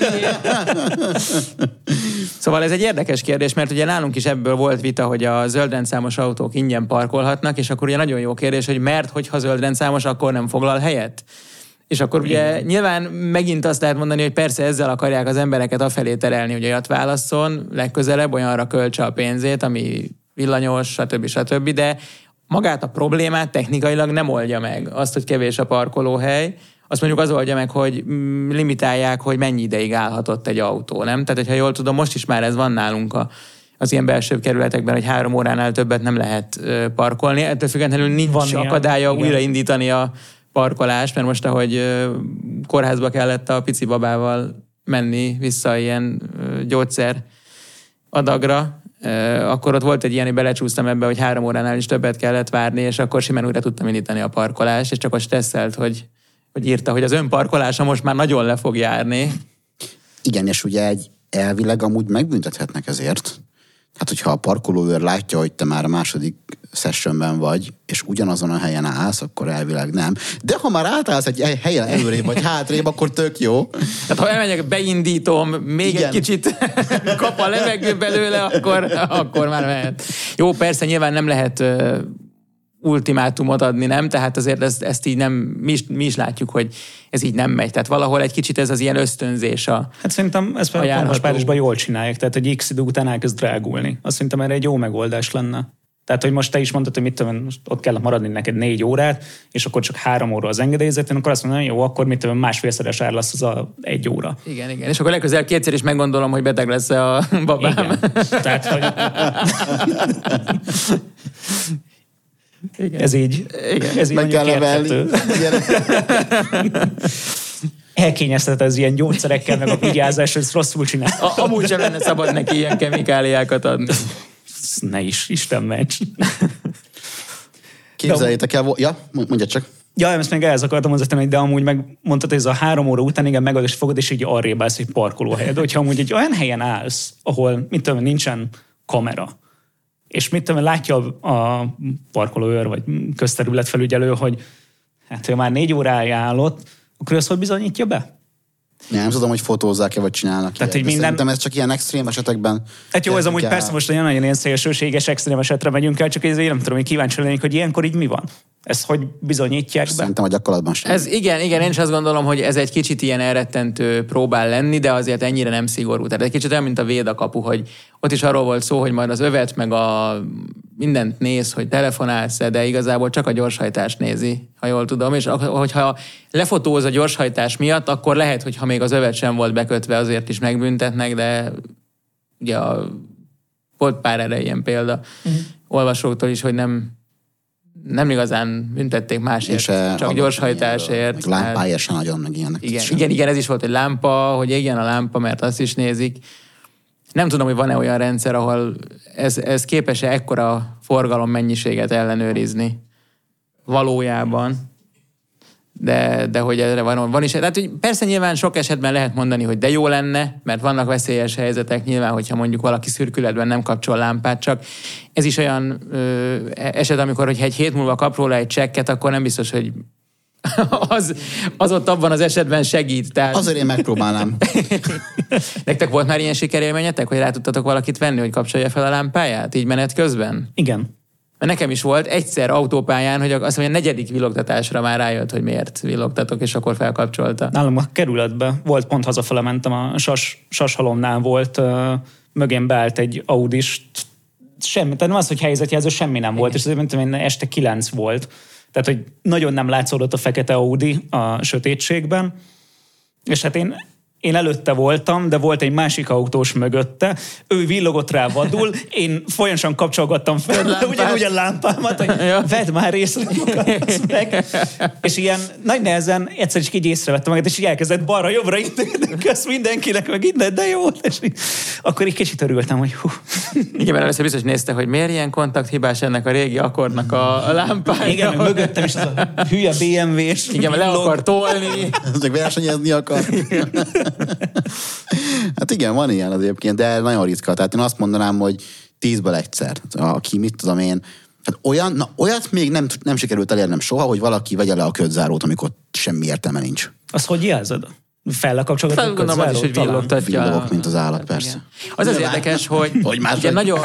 Szóval ez egy érdekes kérdés, mert ugye nálunk is ebből volt vita, hogy a zöldrendszámos autók ingyen parkolhatnak, és akkor ugye nagyon jó kérdés, hogy hogyha zöldrendszámos, akkor nem foglal helyet? És akkor ugye nyilván megint azt lehet mondani, hogy persze ezzel akarják az embereket afelé terelni, hogy olyat válasszon, legközelebb olyanra költse a pénzét, ami villanyos, stb. De magát a problémát technikailag nem oldja meg. Azt, hogy kevés a parkolóhely, azt mondjuk az oldja meg, hogy limitálják, hogy mennyi ideig állhatott egy autó, nem? Tehát, hogyha jól tudom, most is már ez van nálunk az ilyen belső kerületekben, hogy 3 óránál többet nem lehet parkolni. Ettől függetlenül nincs Van akadálya ilyen, újraindítani a parkolás, mert most, ahogy kórházba kellett a pici babával menni vissza ilyen gyógyszer adagra, akkor ott volt egy ilyen, hogy belecsúsztam ebbe, hogy 3 óránál is többet kellett várni, és akkor simán újra tudtam indítani a parkolást, és csak azt stresszelt, hogy írta, hogy az önparkolása most már nagyon le fog járni. Igen, és ugye elvileg amúgy megbüntethetnek ezért. Hát, hogyha a parkolóőr látja, hogy te már a második sessionben vagy, és ugyanazon a helyen állsz, akkor elvileg nem. De ha már átállsz egy helyen előrébb vagy hátrébb, akkor tök jó. Tehát ha elmegyek, beindítom, még Igen. egy kicsit kap a levegő belőle, akkor már mehet. Jó, persze nyilván nem lehet ultimátumot adni, nem? Tehát azért ezt így nem, mi is látjuk, hogy ez így nem megy. Tehát valahol egy kicsit ez az ilyen ösztönzés Hát szerintem ezt például most Párizsban jól csinálják, tehát hogy x idő után elkezd drágulni. Azt szerintem erre egy jó megoldás lenne. Tehát, hogy most te is mondtad, hogy mit tudom, most ott kell maradni neked 4 órát, és akkor csak 3 óra az engedélyezet, akkor azt mondom, jó, akkor mit tudom, másfélszeres ár lesz az a 1 óra. Igen. És akkor legközelebb 2-szer is meggondolom, hogy beteg lesz a babám. Igen. Tehát, hogy... Igen. Ez így. Igen. Ez így Meg kell emelni. Elkényeztet ez ilyen gyógyszerekkel, meg a vigyázás, ez rosszul csinál. Amúgy sem lenne szabad neki ilyen kemikáliákat adni. Ne is, Isten ments. Képzeljétek el, ja, mondja csak. Ja, ezt még ehhez akartam hozzátenni, de amúgy megmondtad, hogy ez a 3 óra után igen megadod, és fogod, és így arrébb állsz egy parkolóhelyed. De hogyha amúgy egy olyan helyen állsz, ahol, mit tudom, nincsen kamera, és mit tudom, látja a parkolóőr, vagy közterületfelügyelő, hogy hát, ha már 4 órája állott, akkor ezt hogy bizonyítja be? Nem tudom, hogy fotózzák-e, vagy csinálnak. Tehát, ilyet, hogy minden... Szerintem ez csak ilyen extrém esetekben. Hát jó, ez amúgy persze most nagyon ilyen szélsőséges extrém esetre megyünk el, csak én nem tudom, hogy kíváncsi lennék, hogy ilyenkor így mi van? Ezt hogy bizonyítják be? Szerintem a gyakorlatban sem. Ez igen, én is azt gondolom, hogy ez egy kicsit ilyen elrettentő próbál lenni, de azért ennyire nem szigorú. Tehát egy kicsit olyan, mint a védakapu, hogy ott is arról volt szó, hogy majd az övet meg a mindent néz, hogy telefonálsz-e, de igazából csak a gyorshajtást nézi, ha jól tudom, és hogyha lefotóz a gyorshajtás miatt, akkor lehet, hogy ha még az övet sem volt bekötve, azért is megbüntetnek, de ugye volt pár erre ilyen példa olvasóktól is, hogy nem igazán büntették másért, csak gyorshajtásért. Lámpáért sem nagyon, meg ilyenek. Igen, ez is volt, hogy lámpa, hogy égjen a lámpa, mert azt is nézik. Nem tudom, hogy van-e olyan rendszer, ahol ez képes-e ekkora forgalom mennyiséget ellenőrizni valójában. de hogy erre van is. Tehát, hogy persze nyilván sok esetben lehet mondani, hogy de jó lenne, mert vannak veszélyes helyzetek nyilván, hogyha mondjuk valaki szürkületben nem kapcsol lámpát, csak ez is olyan eset, amikor, hogyha egy hét múlva kap róla egy csekket, akkor nem biztos, hogy az ott abban az esetben segít. Tehát... Azért én megpróbálnám. Nektek volt már ilyen sikerélményetek, hogy rá tudtatok valakit venni, hogy kapcsolja fel a lámpáját, így menet közben? Igen. Mert nekem is volt egyszer autópályán, hogy azt mondja, a 4. villogtatásra már rájött, hogy miért villogtatok, és akkor felkapcsolta. Nálam a kerületbe volt, pont hazafele mentem, a Sashalomnál volt, mögém beállt egy Audis, semmi, tehát nem az, hogy helyzetjelző, semmi nem volt, és azért mondtam, hogy este 9 volt. Tehát, hogy nagyon nem látszódott a fekete Audi a sötétségben, és hát én előtte voltam, de volt egy másik autós mögötte, ő villogott rá vadul, én folyamatosan kapcsolgattam fel ugyanúgy a lámpámat, hogy vedd már észre magad, meg. És ilyen nagy nehezen egyszer is így észrevettem magát, és így elkezdett balra-jobbra kösz mindenkinek, meg innen, de jó. És akkor így kicsit örültem, hogy hú. Igen, mert először biztos nézte, hogy miért ilyen kontakthibás ennek a régi Accordnak a lámpája. Igen, meg mögöttem is az a hülye BMW-s. Igen, le akar tolni. Csak versenyezni akar. Hát igen, van ilyen az egyébként, de nagyon ritka. Tehát én azt mondanám, hogy 10-ből egyszer. Aki, mit tudom én, hát olyat még nem sikerült elérnem soha, hogy valaki vegye le a ködzárót, amikor semmi értelme nincs. Azt hogy jelzed? Fellekapcsolgatod a ködzárót? Is, hogy villogtatja. Villogok, mint az állat, persze. Igen. Az érdekes, hogy ugye nagyon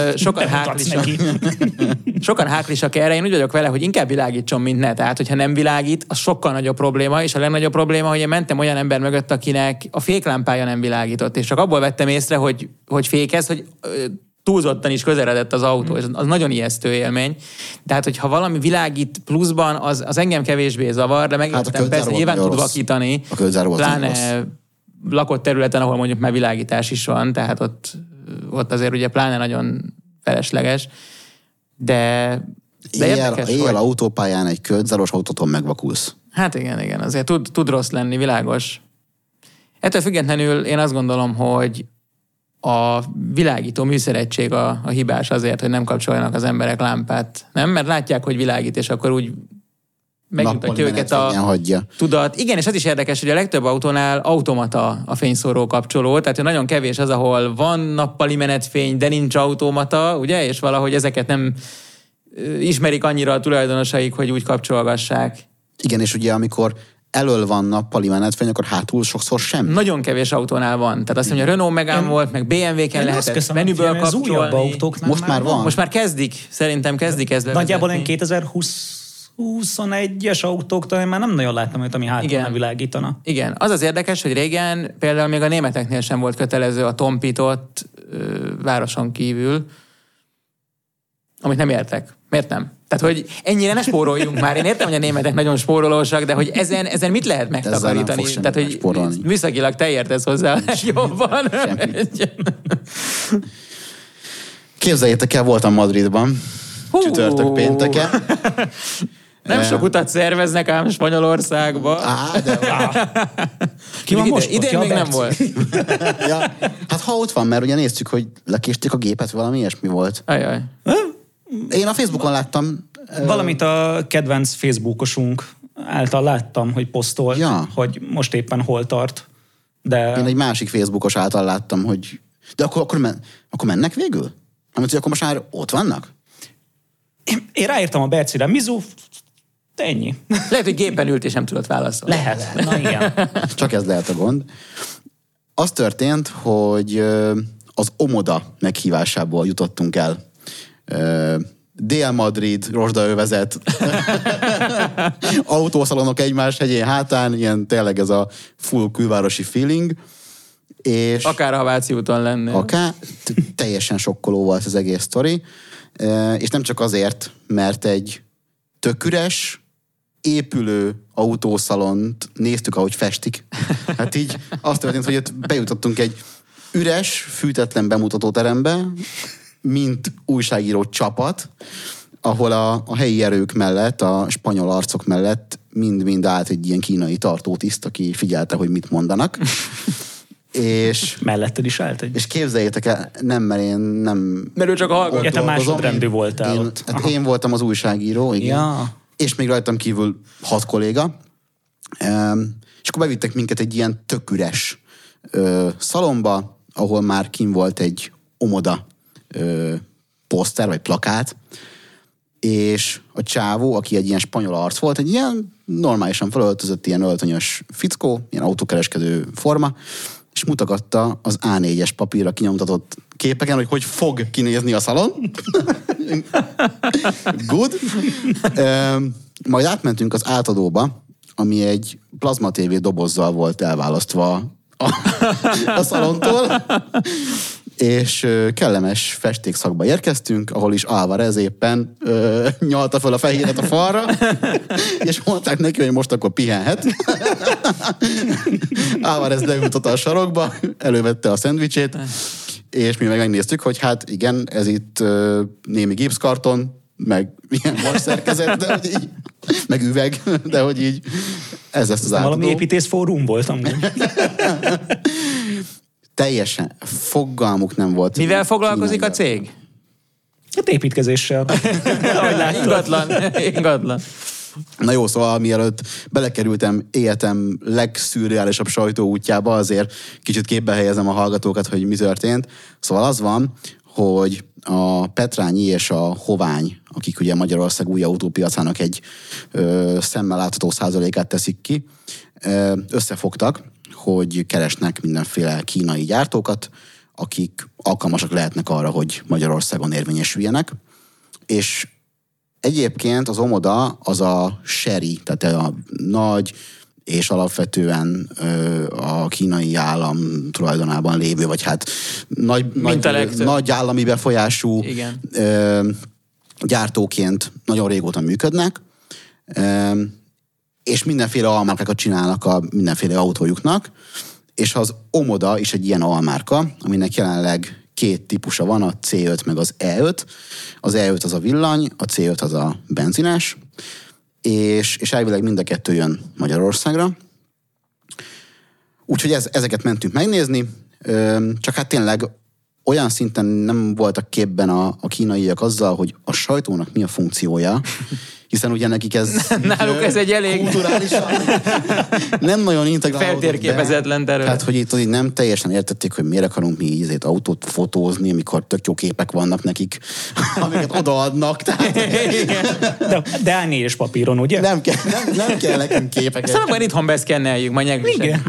sokan háklisak erre, én úgy vagyok vele, hogy inkább világítson, mint ne. Tehát, hogyha nem világít, az sokkal nagyobb probléma, és a legnagyobb probléma, hogy én mentem olyan ember mögött, akinek a féklámpája nem világított, és csak abból vettem észre, hogy fékez, hogy túlzottan is közeledett az autó, és az nagyon ijesztő élmény. Tehát, hogyha valami világít pluszban, az engem kevésbé zavar, de megértem, persze nyilván tud vakítani, pláne lakott területen, ahol mondjuk már világítás is van, tehát ott azért ugye pláne nagyon felesleges, de érdekes, éjjel autópályán egy ködzáros autóton megvakulsz. Hát igen, azért tud rossz lenni, világos. Ettől függetlenül én azt gondolom, hogy a világító műszeregység a hibás azért, hogy nem kapcsoljanak az emberek lámpát. Nem? Mert látják, hogy világít, és akkor úgy megmutatja őket a tudat. Igen, és az is érdekes, hogy a legtöbb autónál automata a fényszóró kapcsoló, tehát nagyon kevés az, ahol van nappali menetfény, de nincs automata, ugye? És valahogy ezeket nem ismerik annyira a tulajdonosaik, hogy úgy kapcsolgassák. Igen, és ugye amikor elől van nappali menetfény, akkor hátul sokszor sem. Nagyon kevés autónál van. Tehát azt mondja, Renault Megane volt, meg BMW-ken lehetett menüből kapcsolni. Most már van. Most már szerintem kezdik ezt bevezetni. Nagyjából én 2021-es autók talán már nem nagyon láttam őt, ami hátul nem világítana. Igen, az érdekes, hogy régen például még a németeknél sem volt kötelező a tompított városon kívül, amit nem értek. Miért nem? Tehát, hogy ennyire ne spóroljunk már. Én értem, hogy a németek nagyon spórolósak, de hogy ezen mit lehet megtakarítani? Tehát, hogy műszakilag te értesz hozzá jobban. Képzeljétek el, voltam Madridban. Csütörtök pénteken. Nem sok utat szerveznek ám Spanyolországba. Ki van most? Idén még nem volt. Ja, hát ha ott van, mert ugye néztük, hogy lekésték a gépet, valami ilyesmi volt. Ajaj. Én a Facebookon láttam. Valamit a kedvenc Facebookosunk által láttam, hogy posztolt, hogy most éppen hol tart. De... Én egy másik Facebookos által láttam, hogy... De akkor mennek végül? Amit, hogy akkor most már ott vannak? Én ráírtam a Bercire, Mizu, ennyi. Lehet, hogy gépen ült és nem tudott válaszolni. Lehet. Na igen. Csak ez lehet a gond. Az történt, hogy az Omoda meghívásából jutottunk el. Dél-Madrid, rozsdaövezet, autószalonok egymás hegyén hátán, ilyen tényleg ez a full külvárosi feeling. És akár a Váci úton lenne. Akár, teljesen sokkoló volt az egész sztori. És nem csak azért, mert egy tök üres, épülő autószalont néztük, ahogy festik. Hát így azt történt, hogy ott bejutottunk egy üres, fűtetlen bemutatóterembe, mint újságíró csapat, ahol a helyi erők mellett, a spanyol arcok mellett mind-mind állt egy ilyen kínai tartótiszt, aki figyelte, hogy mit mondanak. És melletted is állt egy. És képzeljétek el, mert én nem... Mert ő csak a hallgató. Te másodrendű voltál ott. Én voltam az újságíró, igen. Ja. És még rajtam kívül 6 kolléga, És akkor bevittek minket egy ilyen tök üres szalomba, ahol már kim volt egy Omoda poszter, vagy plakát, és a csávó, aki egy ilyen spanyol arc volt, egy ilyen normálisan felöltözött, ilyen öltönyös fickó, ilyen autókereskedő forma, és mutogatta az A4-es papírra kinyomtatott képeken, hogy fog kinézni a szalon. Good. Majd átmentünk az átadóba, ami egy plazma TV dobozzal volt elválasztva a szalontól, és kellemes festékszakba érkeztünk, ahol is Álvarez éppen nyalta fel a fehéret a falra, és mondták neki, hogy most akkor pihenhet. Álvarez leült a sarokba, elővette a szendvicsét, és mi megnéztük, hogy hát igen, ez itt némi gipszkarton, meg ilyen vasszerkezet, de hogy így, meg üveg, de hogy így ez lesz az átadó. Valami építészfórum volt amúgy. Teljesen fogalmuk nem volt. Mivel foglalkozik a cég? Hát építkezéssel. Ingatlan. Na jó, szóval mielőtt belekerültem életem legszürreálisabb sajtóútjába, azért kicsit képbe helyezem a hallgatókat, hogy mi történt. Szóval az van, hogy a Petrányi és a Hovány, akik ugye Magyarország új autópiacának egy szemmel látható százalékát teszik ki, összefogtak, hogy keresnek mindenféle kínai gyártókat, akik alkalmasak lehetnek arra, hogy Magyarországon érvényesüljenek. És egyébként az Omoda az a Seri, tehát a nagy és alapvetően a kínai állam tulajdonában lévő, vagy hát nagy állami befolyású gyártóként nagyon régóta működnek, és mindenféle almárkákat csinálnak a mindenféle autójuknak, és az Omoda is egy ilyen almárka, aminek jelenleg 2 típusa van, a C5 meg az E5. Az E5 az a villany, a C5 az a benzines, és elvileg mind a 2 jön Magyarországra. Úgyhogy ezeket mentünk megnézni, csak hát tényleg olyan szinten nem voltak képben a kínaiak azzal, hogy a sajtónak mi a funkciója, hiszen ugye nekik ez... Náluk ez egy elég... Kulturálisan nem nagyon integrálódott be. Feltérképezetlen terület. Tehát, hogy itt nem teljesen értették, hogy miért akarunk mi így autót fotózni, amikor tök jó képek vannak nekik, amiket odaadnak. Tehát... De A4-es papíron, ugye? Nem kell nekünk képeket. Aztán majd itthon beszkenneljük, majd nyeglisek. Igen.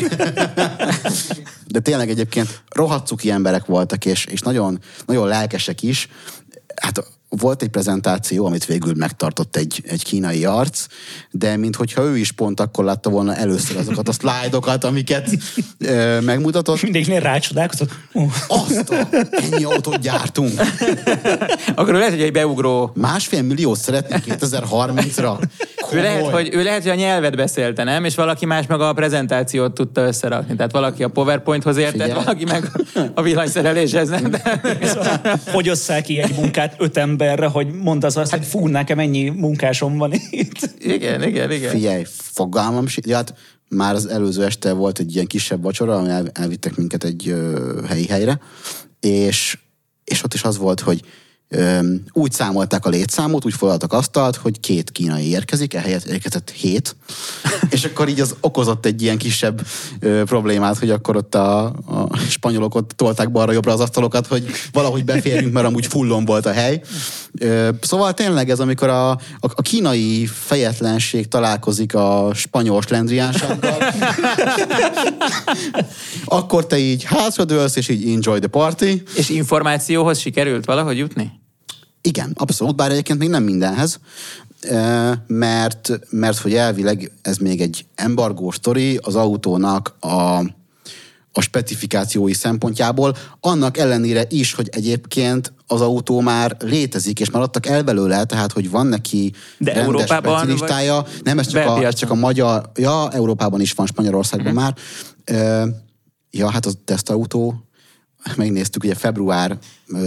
De tényleg egyébként rohadt cuki emberek voltak, és nagyon, nagyon lelkesek is. Hát volt egy prezentáció, amit végül megtartott egy kínai arc, de minthogyha ő is pont akkor látta volna először azokat a szlájdokat, amiket megmutatott. Mindegyiknél rácsodálkozott. Ennyi autót gyártunk. Akkor lehet, hogy egy beugró... 1,5 milliót szeretnék 2030-ra. Ő lehet, hogy a nyelvet beszélte, nem? És valaki más meg a prezentációt tudta összerakni. Tehát valaki a PowerPointhoz értett, valaki meg a villanyszereléshez, nem? Hogy osszál ki egy munkát 5 emberre, hogy mondd azt, hogy fú, nekem ennyi munkásom van itt. Igen. Figyelj, fogalmam, hát már az előző este volt egy ilyen kisebb vacsora, ami elvittek minket egy helyi helyre, és ott is az volt, hogy úgy számolták a létszámot, úgy foglaltak asztalt, hogy 2 kínai érkezik, ehelyett érkezett 7. És akkor így az okozott egy ilyen kisebb problémát, hogy akkor ott a spanyolok ott tolták balra-jobbra az asztalokat, hogy valahogy beférjünk, mert amúgy fullon volt a hely. Szóval tényleg ez, amikor a kínai fejetlenség találkozik a spanyol slendriánsággal, akkor te így hátradőlsz, és így enjoy the party. És információhoz sikerült valahogy jutni? Igen, abszolút, bár egyébként még nem mindenhez, mert hogy elvileg ez még egy embargó sztori az autónak a specifikációi szempontjából, annak ellenére is, hogy egyébként az autó már létezik, és már adtak el belőle, tehát, hogy van neki de rendes specialistája. Nem, ez csak a magyar, Európában is van, Spanyolországban már. Hát a tesztautó, megnéztük, ugye február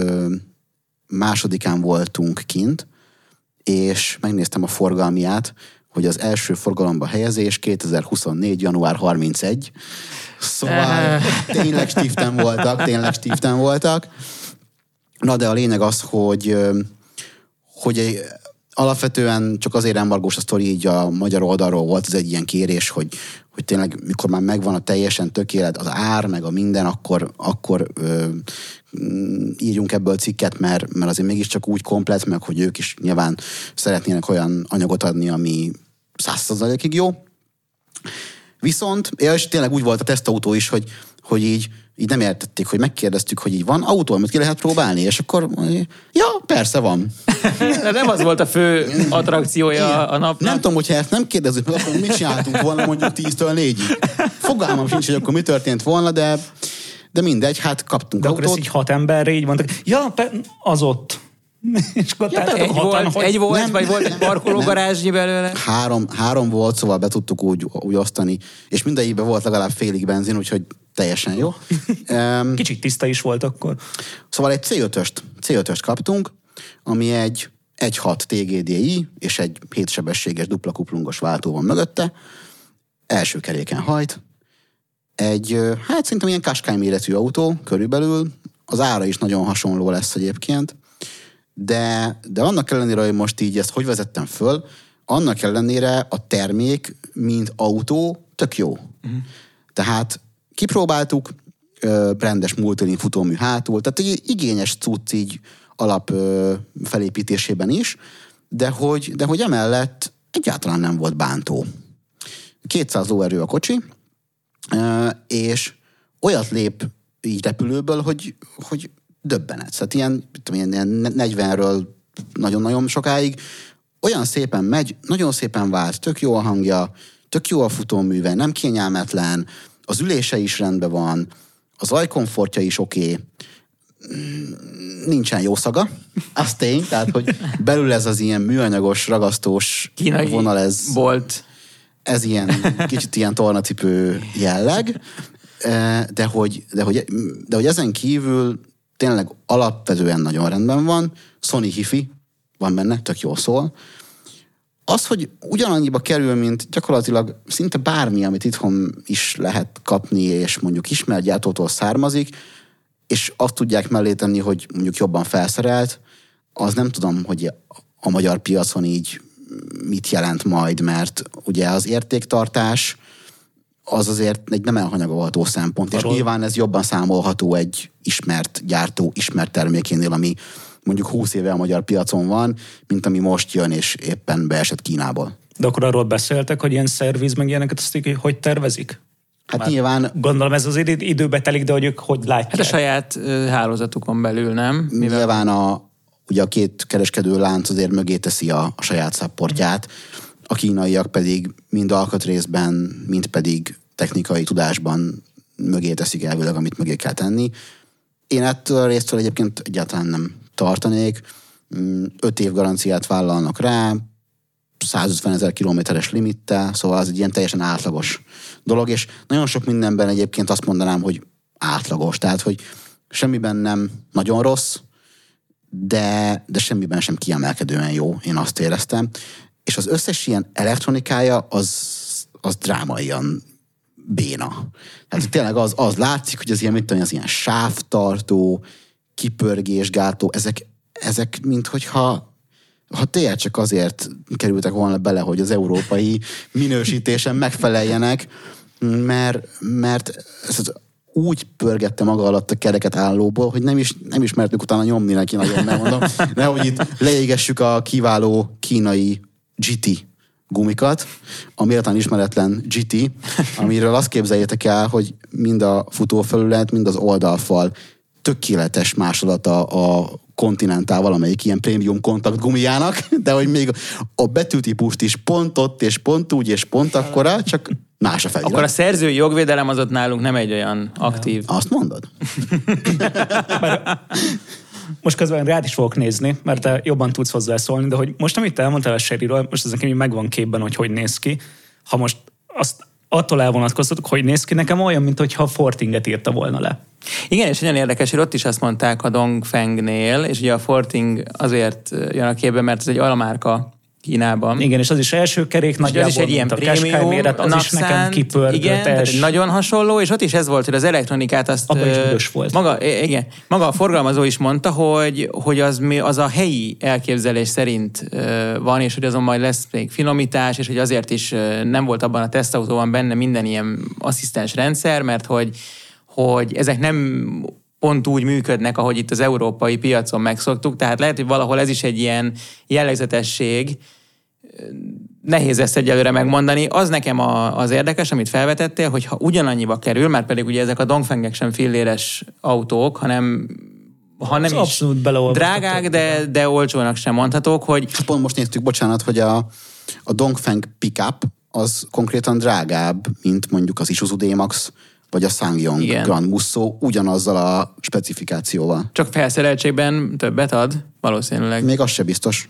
2-án voltunk kint, és megnéztem a forgalmiát, hogy az első forgalomba helyezés 2024. január 31. Szóval tényleg stiften voltak. Na de a lényeg az, hogy alapvetően csak azért embargós a sztori, így a magyar oldalról volt ez egy ilyen kérés, hogy tényleg mikor már megvan a teljesen tökélet, az ár, meg a minden, akkor írjunk ebből cikket, mert azért mégiscsak úgy komplet, meg hogy ők is nyilván szeretnének olyan anyagot adni, ami 100%-ig jó. Viszont, és tényleg úgy volt a tesztautó is, hogy így nem értették, hogy megkérdeztük, hogy így van autó, amit ki lehet próbálni, és akkor ja, persze van. De nem az volt a fő attrakciója a napnak. Nem tudom, hogyha ezt nem kérdezzük meg, akkor mit csináltunk volna mondjuk 10-től 4-ig. Fogalmam sincs, hogy akkor mi történt volna, de mindegy, hát kaptunk autót. De akkor ezt így 6 emberre így mondtak, ja, az ott. És akkor egy volt, vagy volt egy parkológarázsnyi belőle? 3 volt, szóval be tudtuk úgy osztani, és mindegyikben volt legalább félig benzin, úgyhogy teljesen jó. Kicsit tiszta is volt akkor. Szóval egy C5-öst kaptunk, ami egy 1.6 TGDI, és egy 7 sebességes dupla kuplungos váltó van mögötte. Első keréken hajt. Hát szerintem ilyen Qashqai méretű autó körülbelül. Az ára is nagyon hasonló lesz egyébként. De annak ellenére, hogy most így ezt hogy vezettem föl, annak ellenére a termék, mint autó, tök jó. Tehát kipróbáltuk, rendes multilin futómű hátul, tehát egy igényes cucc így alap felépítésében is, de hogy emellett egyáltalán nem volt bántó. 200 lóerő a kocsi, és olyat lép így repülőből, hogy döbbenet. Tehát ilyen 40-ről nagyon-nagyon sokáig olyan szépen megy, nagyon szépen vált, tök jó a hangja, tök jó a futóműve, nem kényelmetlen, az ülése is rendben van, az ajkomfortja is oké, nincsen jó szaga, az tény, tehát hogy belül ez az ilyen műanyagos, ragasztós kínai vonal, ez bolt. Ez ilyen, kicsit ilyen tornacipő jelleg, de hogy ezen kívül tényleg alapvetően nagyon rendben van, Sony Hi-Fi van benne, tök jól szól. Az, hogy ugyanannyiba kerül, mint gyakorlatilag szinte bármi, amit itthon is lehet kapni, és mondjuk ismert gyártótól származik, és azt tudják mellé tenni, hogy mondjuk jobban felszerelt, az nem tudom, hogy a magyar piacon így mit jelent majd, mert ugye az értéktartás az azért egy nem elhanyagolható szempont, és nyilván ez jobban számolható egy ismert gyártó, ismert termékénél, ami mondjuk 20 éve a magyar piacon van, mint ami most jön, és éppen beesett Kínából. De akkor arról beszéltek, hogy ilyen szerviz, meg ilyeneket, azt hogy tervezik? Hát már nyilván... Gondolom ez azért időbe telik, de hogy ők hogy látják? Hát a saját hálózatukon belül, nem? Nyilván ugye a két kereskedő lánc azért mögé teszi a saját szapportját, a kínaiak pedig mind alkatrészben, mind pedig technikai tudásban mögé teszik elvileg, amit mögé kell tenni. Én ettől a résztől egyébként egyáltalán nem tartanék. 5 év garanciát vállalnak rá, 150 000 kilométeres limittel, szóval az egy ilyen teljesen átlagos dolog, és nagyon sok mindenben egyébként azt mondanám, hogy átlagos, tehát, hogy semmiben nem nagyon rossz, de semmiben sem kiemelkedően jó, én azt éreztem. És az összes ilyen elektronikája az drámaian béna. Tehát tényleg az látszik, hogy az ilyen, mit tudom, az ilyen sávtartó, kipörgésgátó, ezek minthogyha tényleg csak azért kerültek volna bele, hogy az európai minősítésen megfeleljenek, mert ez úgy pörgette maga alatt a kereket állóból, hogy nem ismertük utána nyomni neki nagyon, nem mondom. Nehogy itt leégessük a kiváló kínai GT gumikat, a méltán ismeretlen GT, amiről azt képzeljétek el, hogy mind a futófelület, mind az oldalfal tökéletes másolata a Continental valamelyik ilyen prémium kontakt gumijának, de hogy még a betűtípust is pont ott, és pont úgy, és pont akkora, csak más a felirat. Akkor a szerzői jogvédelem az ott nálunk nem egy olyan aktív. Azt mondod? Most közben rád is fogok nézni, mert te jobban tudsz hozzászólni, de hogy most, amit te elmondtál a Sherryről, most ez nekem így megvan képben, hogy néz ki. Ha most azt attól elvonatkoztatok, hogy néz ki, nekem olyan, mintha Fortinget írta volna le. Igen, és nagyon érdekes, hogy ott is azt mondták a Dongfengnél, és ugye a Forting azért jön a képbe, mert ez egy almárka Kínában. Igen, és az is első kerék, nagyjából, az is egy ilyen prémium méret, az is nekem kipördült. Igen, nagyon hasonló, és ott is ez volt, hogy az elektronikát azt... Abban is büdös volt. Maga a forgalmazó is mondta, hogy az a helyi elképzelés szerint van, és hogy azon majd lesz még finomítás, és hogy azért is nem volt abban a tesztautóban benne minden ilyen asszisztens rendszer, mert hogy ezek nem pont úgy működnek, ahogy itt az európai piacon megszoktuk, tehát lehet, hogy valahol ez is egy ilyen jellegzetesség, nehéz ezt egyelőre megmondani. Az nekem az érdekes, amit felvetettél, hogy ha ugyanannyiba kerül, már pedig ugye ezek a Dongfengek sem filléres autók, hanem is drágák, de olcsónak sem mondhatók, hogy... Hát pont most néztük, bocsánat, hogy a Dongfeng pickup az konkrétan drágább, mint mondjuk az Isuzu D-Max, vagy a SsangYong Grand Musso ugyanazzal a specifikációval. Csak felszereltségben többet ad, valószínűleg. Még az se biztos.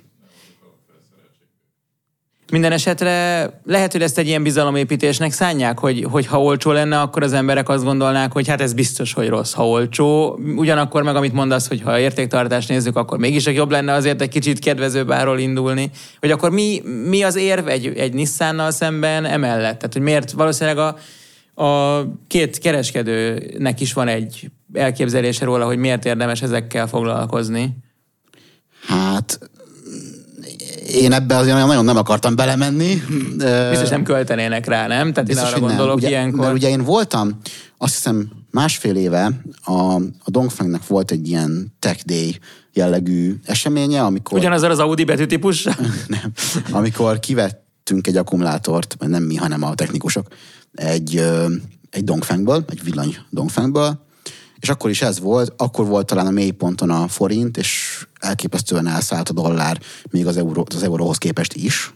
Minden esetre lehet, hogy ezt egy ilyen bizalomépítésnek szánják, hogy ha olcsó lenne, akkor az emberek azt gondolnák, hogy hát ez biztos, hogy rossz, ha olcsó. Ugyanakkor meg, amit mondasz, hogy ha értéktartást nézzük, akkor mégis jobb lenne azért egy kicsit kedvezőbb árról indulni. Hogy akkor mi az érv egy Nissannal szemben emellett? Tehát, hogy miért valószínűleg a két kereskedőnek is van egy elképzelése róla, hogy miért érdemes ezekkel foglalkozni? Hát... Én ebbe azért nagyon nem akartam belemenni. Biztos nem költenének rá, nem? Tehát biztos, én arra gondolok ugye, ilyenkor. Mert ugye én voltam, azt hiszem másfél éve a Dongfengnek volt egy ilyen Tech Day jellegű eseménye, amikor... Ugyanazzal az Audi betűtípussal? Nem. Amikor kivettünk egy akkumulátort, nem mi, hanem a technikusok, egy Dongfengből, egy villany Dongfengből, és akkor is ez volt, akkor volt talán a mélyponton a forint, és elképesztően elszállt a dollár, még az euróhoz képest is.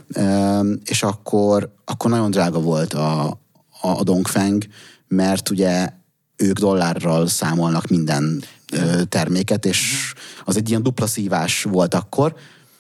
És akkor nagyon drága volt a Dongfeng, mert ugye ők dollárral számolnak minden terméket, és az egy ilyen dupla szívás volt akkor.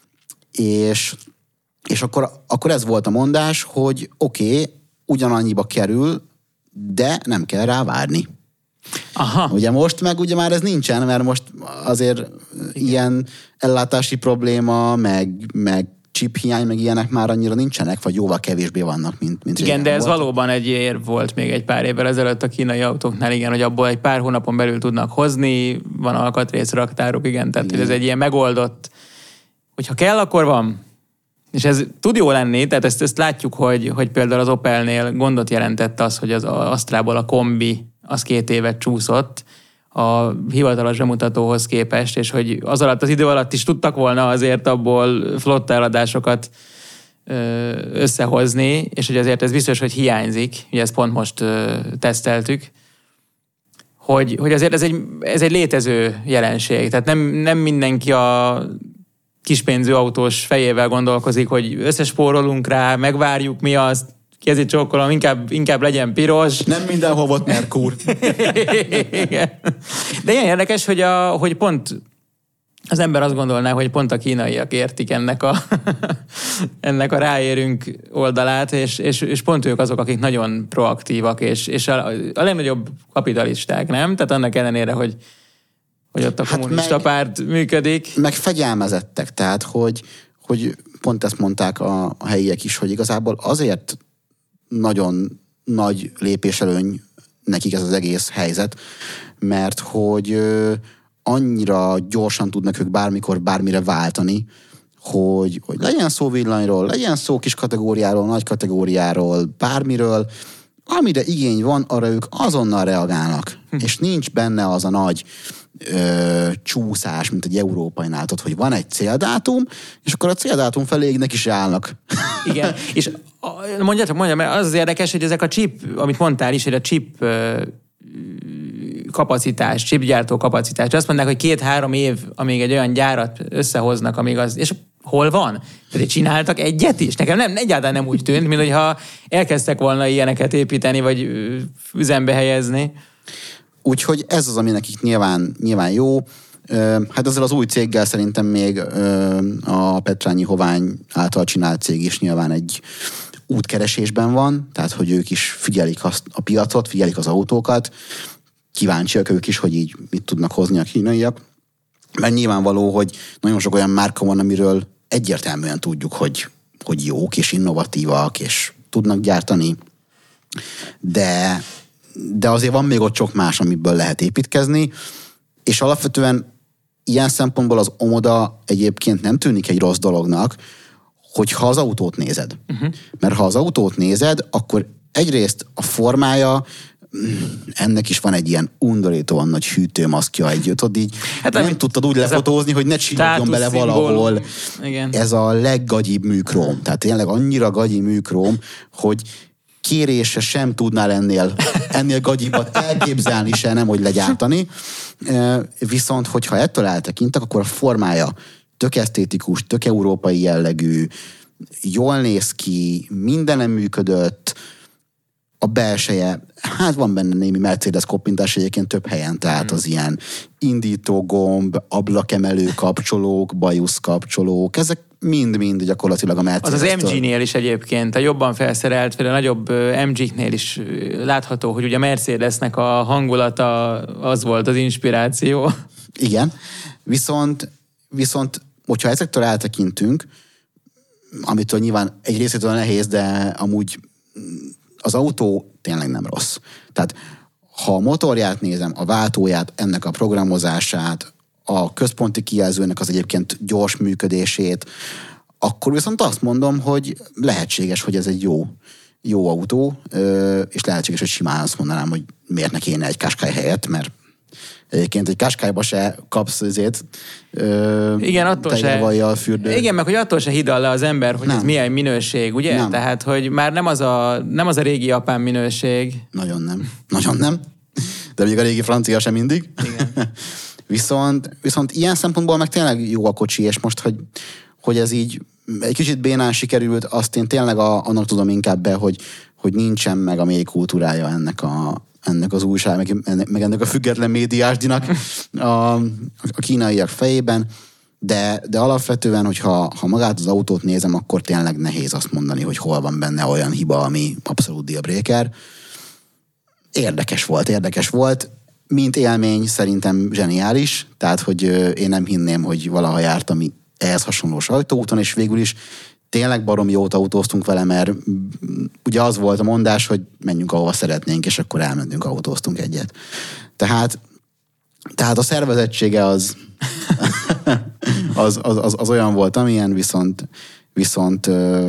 És akkor ez volt a mondás, hogy oké, ugyanannyiba kerül, de nem kell rá várni. Aha. Ugye most meg ugye már ez nincsen, mert most azért ilyen ellátási probléma, meg chip hiány, meg ilyenek már annyira nincsenek, vagy jóval kevésbé vannak, mint igen, de ez volt. valóban egy érv volt még egy pár évvel ezelőtt a kínai autóknál, igen, hogy abból egy pár hónapon belül tudnak hozni, van alkatrészraktáruk, igen, tehát ez egy ilyen megoldott, hogyha kell, akkor van. És ez tud jó lenni, tehát ezt látjuk, hogy például az Opelnél gondot jelentett az, hogy az Astrából a kombi az 2 évet csúszott a hivatalos bemutatóhoz képest, és hogy az alatt az idő alatt is tudtak volna azért abból flotta eladásokat összehozni, és hogy azért ez biztos, hogy hiányzik, ugye ezt pont most teszteltük, hogy azért ez egy létező jelenség, tehát nem mindenki a kispénzű autós fejével gondolkozik, hogy összespórolunk rá, megvárjuk mi azt, kezét csókolom, inkább legyen piros. Nem mindenhol volt Merkur. De ilyen érdekes, hogy pont az ember azt gondolná, hogy pont a kínaiak értik ennek a ráérünk oldalát, és pont ők azok, akik nagyon proaktívak, és a legnagyobb kapitalisták, nem? Tehát annak ellenére, hogy ott a kommunista párt működik. Meg fegyelmezettek, tehát hogy pont ezt mondták a helyiek is, hogy igazából azért nagyon nagy lépéselőny nekik ez az egész helyzet, mert hogy annyira gyorsan tudnak ők bármikor bármire váltani, hogy legyen szó villanyról, legyen szó kis kategóriáról, nagy kategóriáról, bármiről, amire igény van, arra ők azonnal reagálnak. És nincs benne az a nagy csúszás, mint egy európainál, hogy van egy céldátum, és akkor a céldátum felé égnek is állnak. Igen, és mondjam, mert az érdekes, hogy ezek a chip, amit mondtál is, hogy a chip kapacitás, chipgyártó kapacitás, azt mondják, hogy 2-3 év, amíg egy olyan gyárat összehoznak, amíg az, és hol van? Tehát csináltak egyet is? Nekem egyáltalán nem úgy tűnt, mint hogyha elkezdtek volna ilyeneket építeni, vagy üzembe helyezni. Úgyhogy ez az, ami nekik nyilván jó. Hát ezzel az új céggel szerintem még a Petrányi Hovány által csinált cég is nyilván egy útkeresésben van, tehát hogy ők is figyelik a piacot, figyelik az autókat, kíváncsiak ők is, hogy így mit tudnak hozni a kínaiak. Mert nyilvánvaló, hogy nagyon sok olyan márka van, amiről egyértelműen tudjuk, hogy jók és innovatívak, és tudnak gyártani, de azért van még ott sok más, amiből lehet építkezni, és alapvetően ilyen szempontból az Omoda egyébként nem tűnik egy rossz dolognak, hogyha az autót nézed. Mert ha az autót nézed, akkor egyrészt a formája, ennek is van egy ilyen undorítóan nagy hűtőmaszkja tudod így, hát nem tudtad úgy lefotózni, hogy ne csillogjon bele valahol. Igen. Ez a leggagyibb műkróm. Tehát tényleg annyira gagyi műkróm, hogy kérésre sem tudnál ennél gagyibbat elképzelni se, nem hogy legyártani. Viszont, hogyha ettől eltekintek, akkor a formája tök esztétikus, tök európai jellegű, jól néz ki, mindenem működött, a belseje, hát van benne némi Mercedes koppintás egyébként több helyen, tehát az ilyen indítógomb, ablakemelő kapcsolók, bajusz kapcsolók, ezek mind-mind gyakorlatilag a Mercedes. Az MG-nél is egyébként, a jobban felszerelt, vagy a nagyobb MG-knél is látható, hogy ugye a Mercedesnek a hangulata az volt az inspiráció. Igen, viszont hogyha ezektől eltekintünk, amitől nyilván egy részétől nehéz, de amúgy az autó tényleg nem rossz. Tehát ha a motorját nézem, a váltóját, ennek a programozását, a központi kijelzőnek az egyébként gyors működését, akkor viszont azt mondom, hogy lehetséges, hogy ez egy jó autó, és lehetséges, hogy simán azt mondanám, hogy miért ne kéne egy Qashqai helyett, mert egyébként egy Qashqaiba se kapsz azért igen, attól se. Fürdő. Igen, meg hogy attól se hidal le az ember, hogy nem. Ez milyen minőség, ugye? Nem. Tehát, hogy már nem az a régi japán minőség. Nagyon nem. De még a régi francia sem mindig. Igen. Viszont ilyen szempontból meg tényleg jó a kocsi, és most, hogy ez így egy kicsit bénán sikerült, azt én tényleg annak tudom inkább be, hogy nincsen meg a mély kultúrája ennek az újság, meg ennek a független médiásdinak a kínaiak fejében, de alapvetően, hogyha magát az autót nézem, akkor tényleg nehéz azt mondani, hogy hol van benne olyan hiba, ami abszolút dealbreaker. Érdekes volt. Mint élmény szerintem zseniális, tehát, hogy én nem hinném, hogy valaha jártam ehhez hasonló sajtóúton, és végül is tényleg baromi jót autóztunk vele, mert ugye az volt a mondás, hogy menjünk ahova szeretnénk, és akkor elmentünk, autóztunk egyet. Tehát a szervezettsége az olyan volt, amilyen, viszont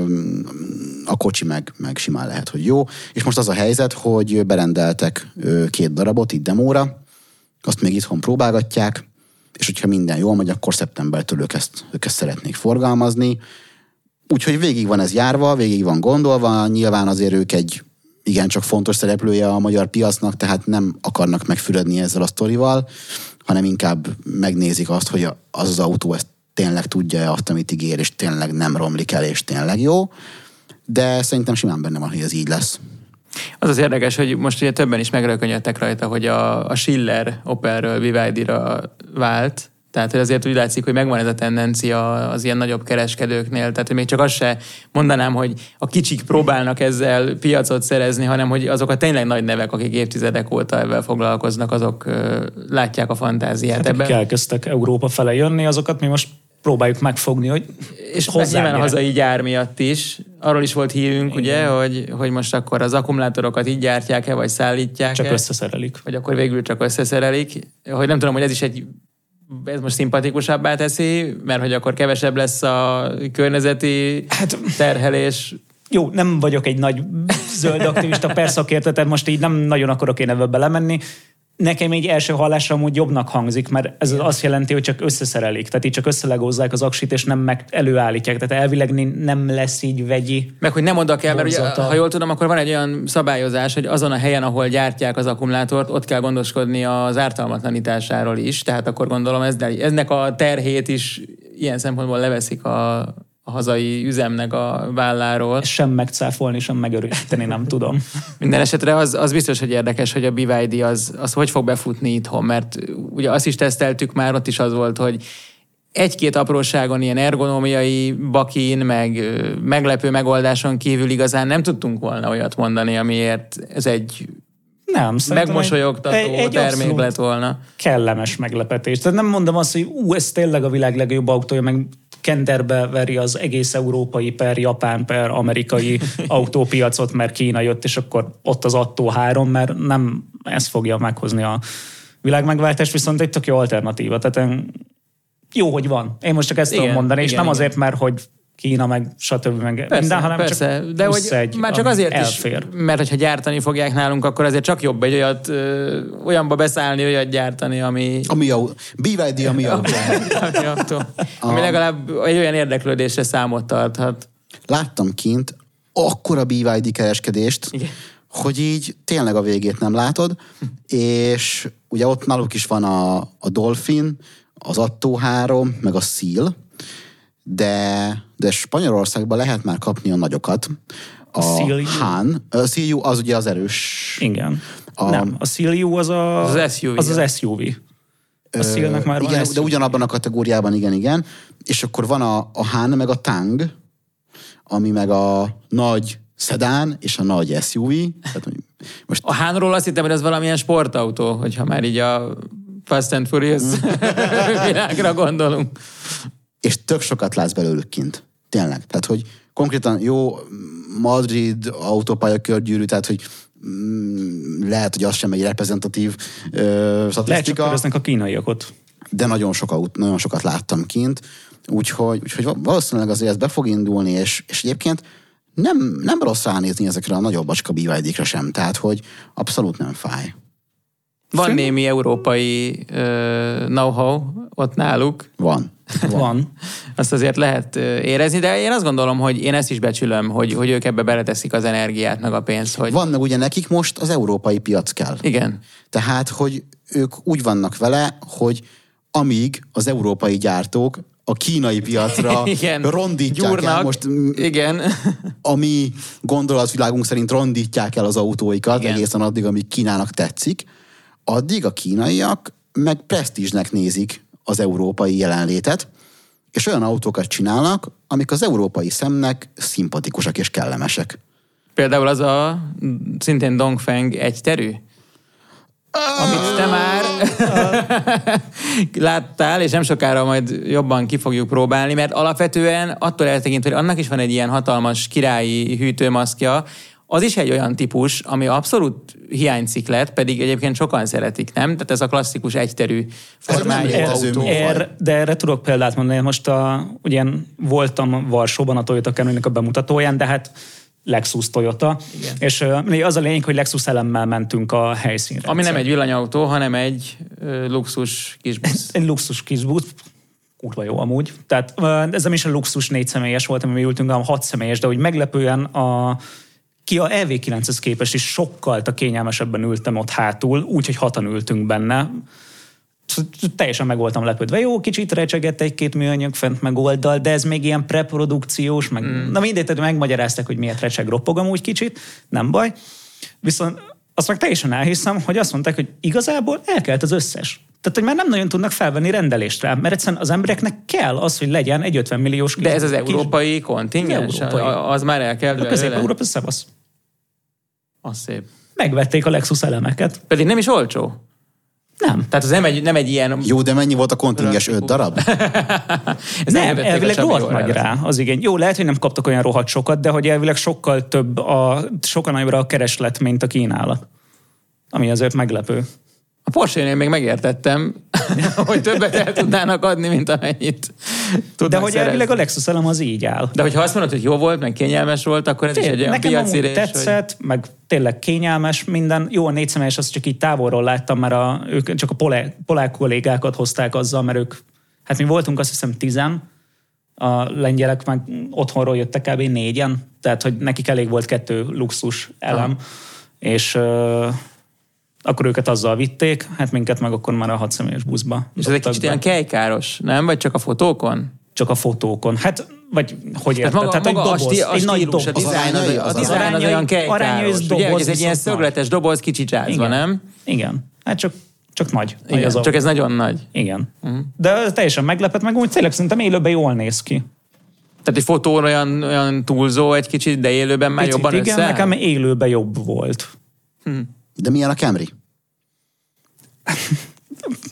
a kocsi meg simán lehet, hogy jó. És most az a helyzet, hogy berendeltek 2 darabot itt demóra, azt még itthon próbálgatják, és hogyha minden jól megy, akkor szeptembertől ők ezt szeretnék forgalmazni. Úgyhogy végig van ez járva, végig van gondolva, nyilván azért ők egy igencsak fontos szereplője a magyar piacnak, tehát nem akarnak megfürödni ezzel a sztorival, hanem inkább megnézik azt, hogy az autó ezt tényleg tudja azt, amit ígér, és tényleg nem romlik el, és tényleg jó. De szerintem simán benne van, hogy ez így lesz. Az érdekes, hogy most ugye többen is megrökönyödtek rajta, hogy a Schiller Opelről BYD-ra vált. Tehát, hogy azért úgy látszik, hogy megvan ez a tendencia az ilyen nagyobb kereskedőknél. Tehát, hogy még csak azt se mondanám, hogy a kicsik próbálnak ezzel piacot szerezni, hanem hogy azok a tényleg nagy nevek, akik évtizedek óta ebben foglalkoznak, azok látják a fantáziát hát, ebben. Akik elkezdtek Európa fele jönni, azokat mi most próbáljuk megfogni, hogy és nyilván a hazai gyár miatt is. Arról is volt hírünk, ugye, hogy most akkor az akkumulátorokat így gyártják-e, vagy szállítják-e. Csak összeszerelik. Vagy akkor végül csak összeszerelik. Hogy nem tudom, hogy ez most szimpatikusabbá teszi, mert hogy akkor kevesebb lesz a környezeti terhelés. Jó, nem vagyok egy nagy zöld aktivista, persze szakértő, most így nem nagyon akarok én ebbe belemenni. Nekem így első hallásra amúgy jobbnak hangzik, mert ez azt jelenti, hogy csak összeszerelik. Tehát így csak összelegózzák az aksit, és nem előállítják. Tehát elvileg nem lesz így vegyi. Meg hogy nem oda kell, mert ugye, ha jól tudom, akkor van egy olyan szabályozás, hogy azon a helyen, ahol gyártják az akkumulátort, ott kell gondoskodni az ártalmatlanításáról is. Tehát akkor gondolom, ennek a terhét is ilyen szempontból leveszik a hazai üzemnek a válláról. Sem megcáfolni, sem megerősíteni, nem tudom. Minden esetre az biztos, hogy érdekes, hogy a BYD az hogy fog befutni itthon, mert ugye azt is teszteltük már, ott is az volt, hogy egy-két apróságon, ilyen ergonómiai bakin, meg meglepő megoldáson kívül igazán nem tudtunk volna olyat mondani, amiért ez egy megmosolyogtató termék lett volna. Kellemes meglepetés. Tehát nem mondom azt, hogy ez tényleg a világ legjobb autója, meg kenderbe veri az egész európai per japán per amerikai autópiacot, mert Kína jött, és akkor ott az Atto 3, mert nem ez fogja meghozni a világmegváltást, viszont egy tök jó alternatíva. Tehát jó, hogy van. Én most csak ezt tudom mondani, és nem azért, mert hogy Kína, meg stb. Meg persze, minden, hanem persze. csak de hogy már csak azért elfér. Is, mert hogyha gyártani fogják nálunk, akkor azért csak jobb egy olyat, olyanba beszállni, olyat gyártani, ami... BYD, ami ami legalább egy olyan érdeklődésre számot tarthat. Láttam kint akkora BYD kereskedést, igen, hogy így tényleg a végét nem látod, és ugye ott náluk is van a Dolphin, az Atto 3, meg a Seal, de Spanyolországban lehet már kapni a nagyokat. A Han, a Seal az ugye az erős. Igen. Nem, a Seal az SUV. Az SUV. A Seal-nek már igen, van SUV. de ugyanabban a kategóriában, igen. És akkor van a Han, meg a Tang, ami meg a nagy szedán és a nagy SUV. Tehát most... A Hanról azt hittem, hogy ez valamilyen sportautó, hogyha már így a Fast and Furious világra gondolunk. És tök sokat látsz belőlük kint. Tényleg. Tehát, hogy konkrétan jó Madrid autópálya körgyűrű, tehát, hogy lehet, hogy az sem egy reprezentatív statisztika. Lehet, csak köröznek a kínaiak ott. De nagyon sokat láttam kint, úgyhogy valószínűleg azért ez be fog indulni, és egyébként nem rossz ránézni ezekre a nagyobb bacska BYD-kre sem, tehát, hogy abszolút nem fáj. Van némi európai know-how ott náluk. Van. Azt azért lehet érezni, de én azt gondolom, hogy én ezt is becsülöm, hogy ők ebbe beleteszik az energiát, meg a pénzt. Hogy... Van, meg ugye nekik most az európai piac kell. Igen. Tehát, hogy ők úgy vannak vele, hogy amíg az európai gyártók a kínai piacra rondítják el most, igen, ami gondolatvilágunk szerint rondítják el az autóikat egészen addig, amíg Kínának tetszik, addig a kínaiak meg presztízsnek nézik az európai jelenlétet, és olyan autókat csinálnak, amik az európai szemnek szimpatikusak és kellemesek. Például az a szintén Dongfeng egyterű? Amit te már láttál, és nem sokára majd jobban ki fogjuk próbálni, mert alapvetően attól eltekintve, hogy annak is van egy ilyen hatalmas királyi hűtőmaszkja, az is egy olyan típus, ami abszolút hiányciklet, pedig egyébként sokan szeretik, nem? Tehát ez a klasszikus egyterű formájú autó. De erre tudok példát mondani. Most ugye voltam Varsóban a Toyota Camry-nek a bemutatóján, de hát Lexus Toyota, igen. És az a lényeg, hogy Lexus elemmel mentünk a helyszínre. Ami nem egy villanyautó, hanem egy luxus kisbusz. Egy luxus kisbusz. Kurva jó amúgy. Tehát ez nem is a luxus 4 személyes volt, amiben ültünk, hanem 6 személyes, de úgy meglepően a EV9-hez képest is sokkal kényelmesebben ültem ott hátul, úgyhogy 6-an ültünk benne. Teljesen meg voltam lepődve. Jó, kicsit recsegett egy-két műanyag fent meg oldal, de ez még ilyen preprodukciós, meg na mindegy, tehát megmagyarázták, hogy miért recseg ropog amúgy kicsit, nem baj. Viszont azt meg teljesen elhiszem, hogy azt mondták, hogy igazából elkelt az összes. Tehát, hogy már nem nagyon tudnak felvenni rendelést rá, mert egyszerűen az embereknek kell az, hogy legyen egy 50 milliós De ez az európai kontingens? Az már elkelt belőle? A Közép-Európa szavasz. Az szép. Megvették a Lexus elemeket. Pedig nem is olcsó. Nem. Tehát az nem egy ilyen... Jó, de mennyi volt a kontingens? 5 darab? Nem, elvileg rohadt nagy rá az igény. Jó, lehet, hogy nem kaptak olyan rohadt sokat, de hogy elvileg sokkal nagyobbra a kereslet, mint a kínálat. Ami azért meglepő. A Porsche-nél még megértettem, hogy többet el tudnának adni, mint amennyit tudnak De hogy szerezni. elvileg a Lexus elem az így áll. De hogyha azt mondod, hogy jó volt, meg kényelmes volt, akkor ez is egy olyan piacérés. Nekem tetszett, meg tényleg kényelmes minden. Jó, a 4 személyes, azt csak így távolról láttam, mert ők csak a polák kollégákat hozták azzal, mert ők, hát mi voltunk azt hiszem 10, a lengyelek meg otthonról jöttek kb. 4-en, tehát hogy nekik elég volt 2 luxus elem, és akkor őket azzal vitték, hát minket meg akkor már a 6 személyes buszba. És ez egy kicsit ilyen kejkáros, nem? Vagy csak a fotókon? Csak a fotókon. Hát, vagy hogy érted? Tehát egy doboz, egy nagy doboz. A dizájn az olyan kejkáros. Ugye, ez egy ilyen szögletes doboz, kicsi császva, nem? Igen. Hát csak nagy. Igen, csak ez nagyon nagy. Igen. De teljesen meglepett, meg úgy tényleg szerintem élőben jól néz ki. Tehát egy fotón olyan túlzó egy kicsit, de élőben már jobban igen, összeáll? Nekem élőben jobb volt. De milyen a Camry?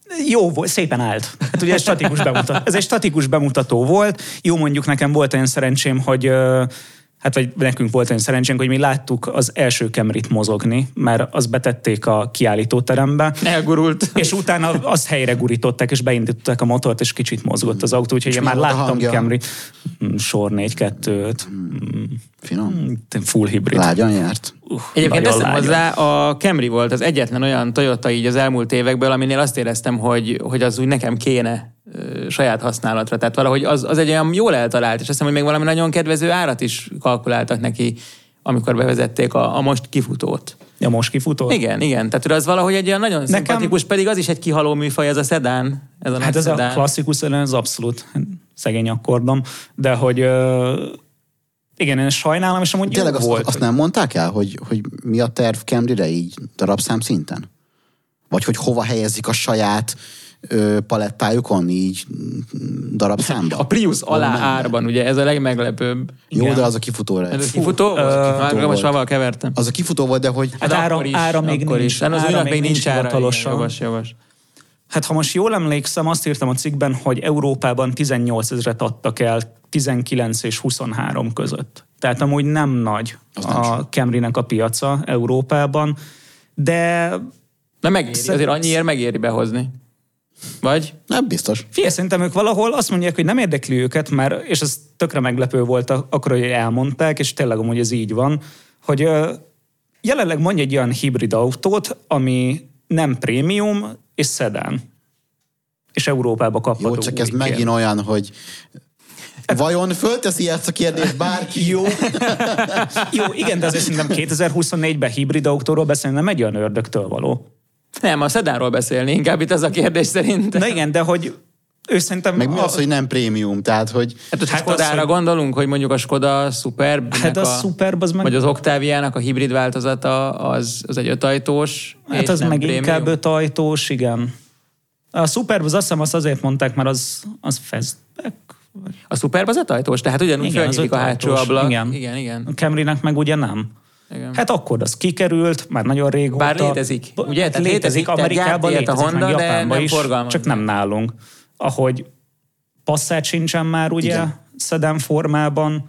Jó volt, szépen állt. Hát ugye ez egy statikus bemutató volt. Jó, mondjuk nekem volt olyan szerencsém, hogy vagy nekünk volt olyan szerencsénk, hogy mi láttuk az első Camryt mozogni, mert azt betették a kiállítóterembe. Elgurult. És utána azt helyre gurították, és beindították a motort, és kicsit mozgott az autó, úgyhogy én már láttam Camry. Sor 4-2-5. Finom. Full hibrid. Lágyan járt. Egyébként teszem hozzá, a Camry volt az egyetlen olyan Toyota így az elmúlt évekből, aminél azt éreztem, hogy az úgy nekem kéne saját használatra. Tehát valahogy az egy olyan jól eltalált, és azt hiszem, hogy még valami nagyon kedvező árat is kalkuláltak neki, amikor bevezették a most kifutót. A most kifutót? Igen. Tehát az valahogy egy olyan nagyon szimpatikus, pedig az is egy kihaló műfaj, ez a szedán. Ez a klasszikus szedán, ez abszolút szegény akkordom, de hogy igen, én sajnálom, és amúgy tényleg volt. Azt nem mondták el, hogy mi a terv Camryre így darabszám szinten? Vagy hogy hova helyezik a saját palettájukon így darabszámba? A Prius alá árban, ugye ez a legmeglepőbb. Jó, igen. De az a kifutóra. Ez a kifutó? Most valahol kevertem. Az a kifutó volt, de hogy... Hát ára még nincs. Az újnak még nincs ára. Javas. Hát ha most jól emlékszem, azt írtam a cikkben, hogy Európában 18 000-et adtak el 19 és 23 között. Tehát amúgy nem nagy a Camrynek a piaca Európában, de... De megéri, azért annyiért megéri behozni. Vagy? Nem biztos. Figyelj, szerintem ők valahol azt mondják, hogy nem érdekli őket, mert, és ez tökre meglepő volt akkor, hogy elmondták, és tényleg amúgy ez így van, hogy jelenleg mondj egy olyan hibrid autót, ami nem prémium és szedán. És Európába kapható. Jó, csak ez megint olyan, hogy vajon fölteszi ezt a kérdést bárki? Jó, igen, de azért szerintem 2024-ben hibrid autóról beszélni nem egy olyan ördögtől való. Nem, a szedánról beszélni, inkább itt ez a kérdés szerintem. Na igen, de hogy ő szerintem... Meg mi az, hogy nem prémium, tehát hogy... Hát Skodára gondolunk, hogy mondjuk a Skoda Superb, hát a Superb az meg... vagy az Octaviának a hibrid változata, az egy 5 ajtós. Hát az meg prémium. Inkább 5 ajtós, igen. A Superb az azt hiszem azt azért mondták, mert az fastback. A Superb az 5 ajtós, tehát ugyanúgy fölnyílik a hátsó ablak. Igen. A Camrynek meg ugye nem. Igen. Hát akkor az kikerült, már nagyon régóta. Bár létezik. Ugye? Hát létezik, Amerikában létezik, a Honda, meg Japánban is, forgalmaz. csak nem nálunk. Ahogy Passat sincsen már ugye szedán formában.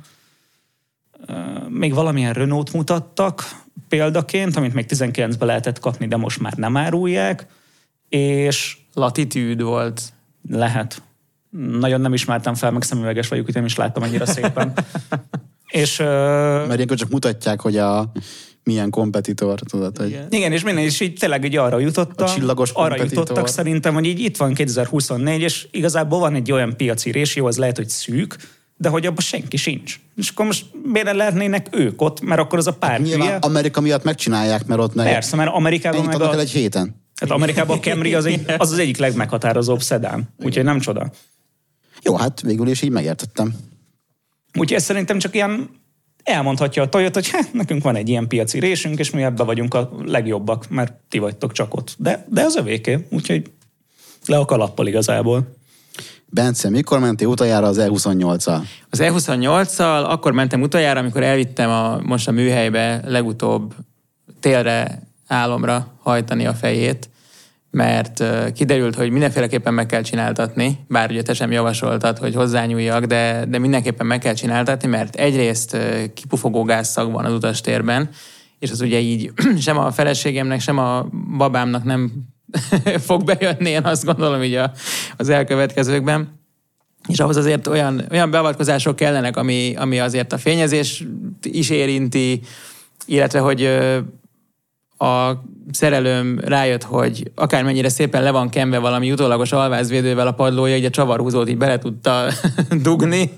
Még valamilyen Renault mutattak példaként, amit még 19-ben lehetett kapni, de most már nem árulják. És Latitude volt. Lehet. Nagyon nem ismertem fel, meg szemüveges vagyok, hogy nem is láttam annyira szépen. És, mert ilyenkor csak mutatják, hogy milyen kompetitor, tudod, hogy... Igen, és minden is így tényleg így arra jutottak. A csillagos arra jutottak szerintem, hogy így itt van 2024, és igazából van egy olyan piaci résió, az lehet, hogy szűk, de hogy abban senki sincs. És akkor most miért lehetnének ők ott, mert akkor az a pár nyilván Amerika miatt megcsinálják, mert ott persze, mert Amerikában meg el egy héten. Hát Amerikában a Camry az egyik legmeghatározóbb szedán, úgyhogy nem csoda. Jó, hát végül is így megértettem. Úgyhogy ez szerintem csak ilyen elmondhatja a Toyota, hogy nekünk van egy ilyen piaci résünk, és mi ebben vagyunk a legjobbak, mert ti vagytok csak ott. De az övéké, úgyhogy le a kalappal igazából. Bence, mikor mentél utoljára az E28-al? Az E28-al akkor mentem utoljára, amikor elvittem most a műhelybe legutóbb télre álomra hajtani a fejét, mert kiderült, hogy mindenféleképpen meg kell csináltatni, bár ugye te sem javasoltad, hogy hozzányúljak, de mindenképpen meg kell csináltatni, mert egyrészt kipufogó gázszag van az utastérben, és az ugye így sem a feleségemnek, sem a babámnak nem fog bejönni, én azt gondolom így az elkövetkezőkben. És ahhoz azért olyan beavatkozások kellenek, ami azért a fényezést is érinti, illetve hogy a szerelőm rájött, hogy akármennyire szépen le van kenve valami utólagos alvázvédővel a padlója, így a csavarhúzót így bele tudta dugni.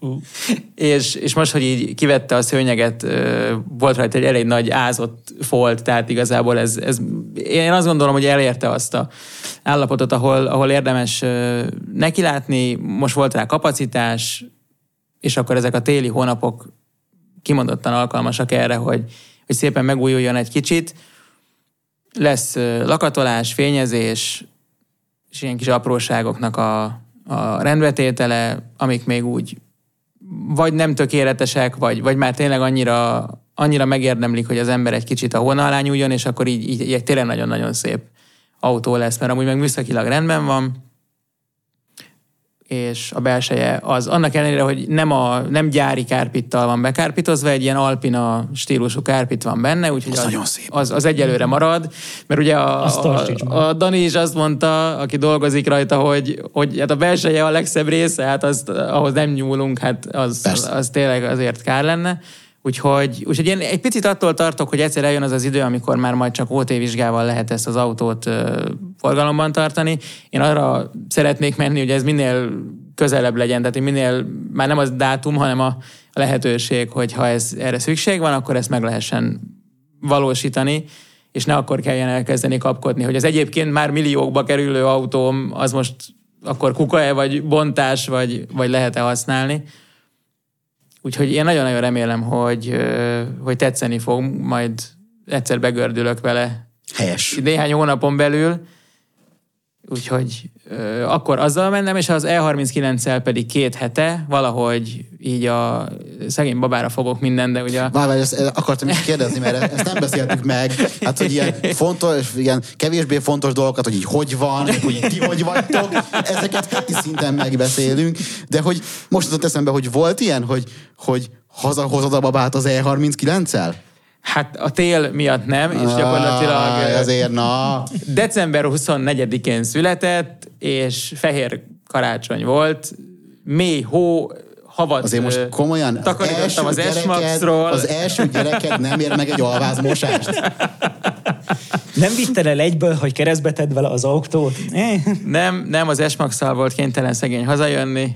És most, hogy így kivette a szőnyeget, volt rajta egy elég nagy ázott folt, tehát igazából ez én azt gondolom, hogy elérte azt a állapotot, ahol érdemes nekilátni, most volt rá kapacitás, és akkor ezek a téli hónapok kimondottan alkalmasak erre, hogy szépen megújuljon egy kicsit. Lesz lakatolás, fényezés, és ilyen kis apróságoknak a rendbetétele, amik még úgy vagy nem tökéletesek, vagy már tényleg annyira megérdemlik, hogy az ember egy kicsit a hóna alá nyúljon, és akkor így tényleg nagyon-nagyon szép autó lesz, mert amúgy meg műszakilag rendben van, és a belseje az annak ellenére, hogy nem gyári kárpittal van bekárpitozva, egy ilyen alpina stílusú kárpit van benne, úgyhogy az nagyon szép. Az egyelőre marad, mert ugye a Dani is azt mondta, aki dolgozik rajta, hogy hát a belseje a legszebb része, hát ahhoz nem nyúlunk, hát az tényleg azért kár lenne. Úgyhogy én egy picit attól tartok, hogy egyszer eljön az idő, amikor már majd csak OT vizsgával lehet ezt az autót forgalomban tartani. Én arra szeretnék menni, hogy ez minél közelebb legyen, tehát minél, már nem az dátum, hanem a lehetőség, hogy ha erre szükség van, akkor ezt meg lehessen valósítani, és ne akkor kelljen elkezdeni kapkodni, hogy az egyébként már milliókba kerülő autóm, az most akkor kuka-e, vagy bontás, vagy lehet-e használni. Úgyhogy én nagyon-nagyon remélem, hogy tetszeni fog, majd egyszer begördülök vele. Helyes. Néhány hónapon belül. Úgyhogy akkor azzal mennem, és az E39-el pedig 2 hete, valahogy így a szegény babára fogok minden, de ugye... Várj, ezt akartam is kérdezni, mert ezt nem beszéltük meg. Hát, hogy ilyen fontos, ilyen kevésbé fontos dolgokat, hogy így hogy van, hogy ti hogy vagytok, ezeket heti szinten megbeszélünk, de hogy most jutott eszembe, hogy volt ilyen, hogy hazahozod a babát az E39-el? Hát a tél miatt nem, és gyakorlatilag azért, na. December 24-én született, és fehér karácsony volt, mély hó, havat azért most komolyan, takarítottam az S-Maxról. Az első gyereked nem ér meg egy alvázmosást. Nem vitted el egyből, hogy keresztbe tedd vele az autót? Nem, az S-Max-szal volt kénytelen szegény hazajönni.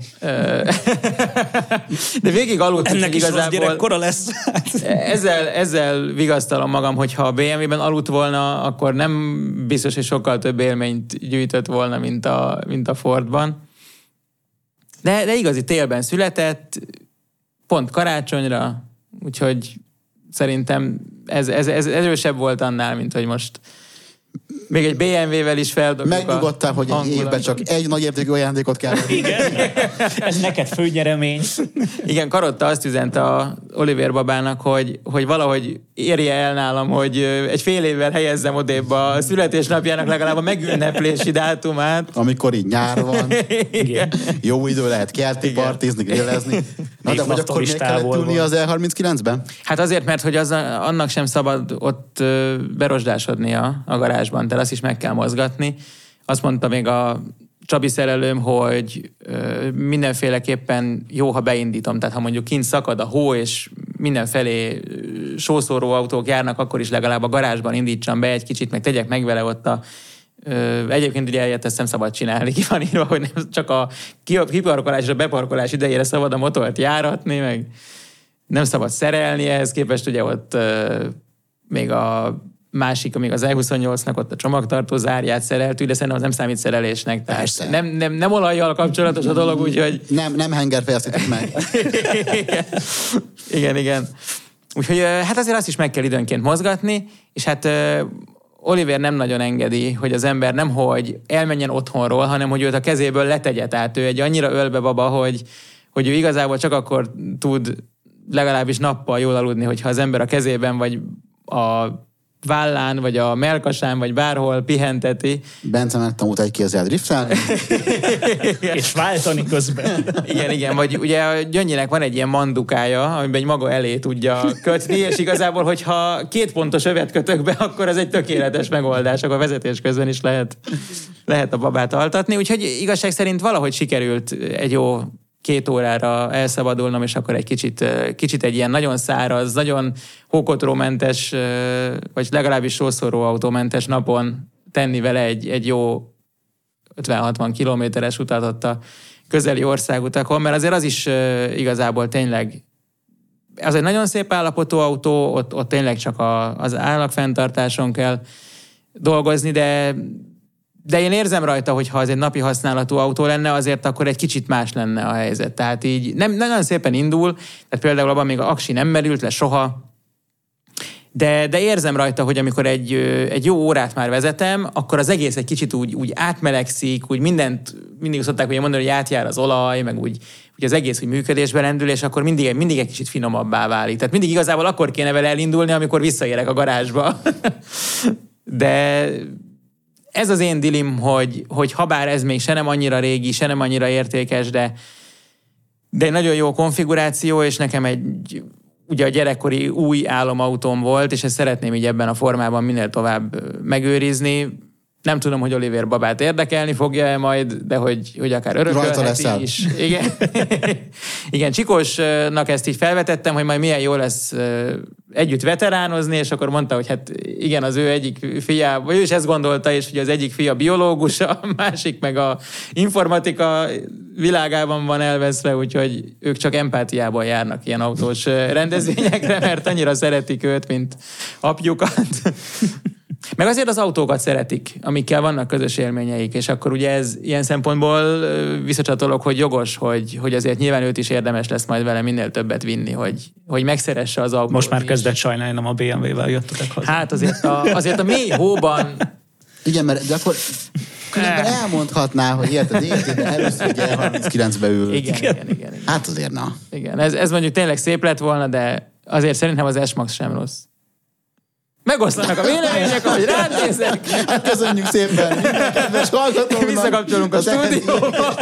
De végig aludtunk. Ennek is rossz gyerekkora lesz. Ezzel vigasztalom magam, hogyha a BMW-ben aludt volna, akkor nem biztos, hogy sokkal több élményt gyűjtött volna, mint a Fordban. De igazi télben született, pont karácsonyra, úgyhogy szerintem ez erősebb volt annál, mint hogy most még egy BMW-vel is feldobjuk. Megnyugodtál, hogy egy évben csak egy nagy értékű ajándékot kell. Igen. Ez neked főnyeremény. Igen, Karotta azt üzente a Oliver babának, hogy valahogy érje el nálam, hogy egy fél évvel helyezzem odébb a születésnapjának legalább a megünneplési dátumát. Amikor így nyár van. Igen. Jó idő lehet kelti, partizni, grillezni. Na, de hogy akkor miért kellett ülni az E39-ben? Hát azért, mert hogy annak sem szabad ott berosdásodnia a garázsban, tehát azt is meg kell mozgatni. Azt mondta még a Csabi szerelőm, hogy mindenféleképpen jó, ha beindítom. Tehát ha mondjuk kint szakad a hó, és mindenfelé sószóró autók járnak, akkor is legalább a garázsban indítsam be egy kicsit, meg tegyek meg vele ott egyébként ugye ilyet ezt nem szabad csinálni, ki van írva, hogy nem csak a kiparkolás és a beparkolás idejére szabad a motort járatni, meg nem szabad szerelni, ehhez képest ugye ott még a másik, még az E28-nak ott a csomagtartó zárját szereltük, de szerintem az nem számít szerelésnek. Tehát nem olajjal kapcsolatos a dolog, úgyhogy... Nem henger fejeztetek meg. Igen. Úgyhogy hát azért azt is meg kell időnként mozgatni, és hát Oliver nem nagyon engedi, hogy az ember nemhogy elmenjen otthonról, hanem hogy őt a kezéből letegye. Tehát ő egy annyira ölbe baba, hogy ő igazából csak akkor tud legalábbis nappal jól aludni, hogyha az ember a kezében, vagy a vállán, vagy a melkasán, vagy bárhol pihenteti. Bence megtanult egy kézzel driftelni. És váltani közben. Igen, vagy ugye a Gyöngyinek van egy ilyen mandukája, amiben egy maga elé tudja kötni, és igazából, hogyha 2 pontos övet kötök be, akkor ez egy tökéletes megoldás, akkor vezetés közben is lehet a babát altatni. Úgyhogy igazság szerint valahogy sikerült egy jó 2 órára elszabadulnom, és akkor egy kicsit egy ilyen nagyon száraz, nagyon hókotrómentes, vagy legalábbis sószorróautómentes napon tenni vele egy jó 50-60 kilométeres utat ott a közeli országutakon, mert azért az is igazából tényleg, az egy nagyon szép állapotú autó, ott tényleg csak az állagfenntartáson kell dolgozni, de én érzem rajta, hogy ha az egy napi használatú autó lenne, azért akkor egy kicsit más lenne a helyzet. Tehát így nem nagyon szépen indul, tehát például abban még a aksi nem merült le soha, de érzem rajta, hogy amikor egy jó órát már vezetem, akkor az egész egy kicsit úgy átmelegszik, úgy mindig szokták ugye mondani, hogy átjár az olaj, meg úgy az egész úgy működésbe lendül, és akkor mindig egy kicsit finomabbá válik. Tehát mindig igazából akkor kéne vele elindulni, amikor visszaérek a garázsba. De ez az én dilim, hogy habár ez még se nem annyira régi, se nem annyira értékes, de egy nagyon jó konfiguráció, és nekem ugye a gyerekkori új álomautóm volt, és ezt szeretném így ebben a formában minél tovább megőrizni. Nem tudom, hogy Olivér babát érdekelni fogja-e majd, de hogy akár örökölheti is. Igen. Igen, Csikósnak ezt így felvetettem, hogy majd milyen jó lesz együtt veteránozni, és akkor mondta, hogy hát igen, az ő egyik fia, vagy ő is ezt gondolta, és hogy az egyik fia biológus, a másik meg a informatika világában van elveszve, úgyhogy ők csak empátiából járnak ilyen autós rendezvényekre, mert annyira szeretik őt, mint apjukat. Meg azért az autókat szeretik, amikkel vannak közös élményeik, és akkor ugye ez ilyen szempontból visszacsatolok, hogy jogos, hogy azért nyilván őt is érdemes lesz majd vele minél többet vinni, hogy megszeresse az autót. Most már kezdett sajnálni, nem a BMW-vel jöttetek hozzá. Hát azért a mély hóban... Igen, mert de akkor különben elmondhatná, hogy érted, életében először ugye 39-be ül. Igen. Hát azért na. Igen, ez mondjuk tényleg szép lett volna, de azért szerintem az S-Max sem rossz. Megoszlanak a vélemények, ahogy rád nézek. Hát köszönjük szépen minden kedves hallgatónak. Visszakapcsolunk a stúdióba.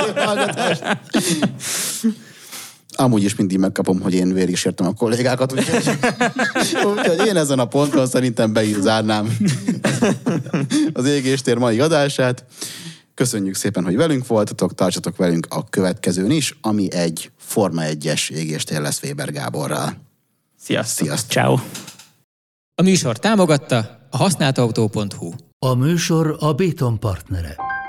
Amúgy is mindig megkapom, hogy én végig is értem a kollégákat, úgyhogy én ezen a ponton szerintem be is zárnám az Égéstér mai adását. Köszönjük szépen, hogy velünk voltatok, tartsatok velünk a következőn is, ami egy Forma 1-es Égéstér lesz Weber Gáborral. Sziasztok. Ciao. A műsor támogatta a használtautó.hu. A műsor a Béton partnere.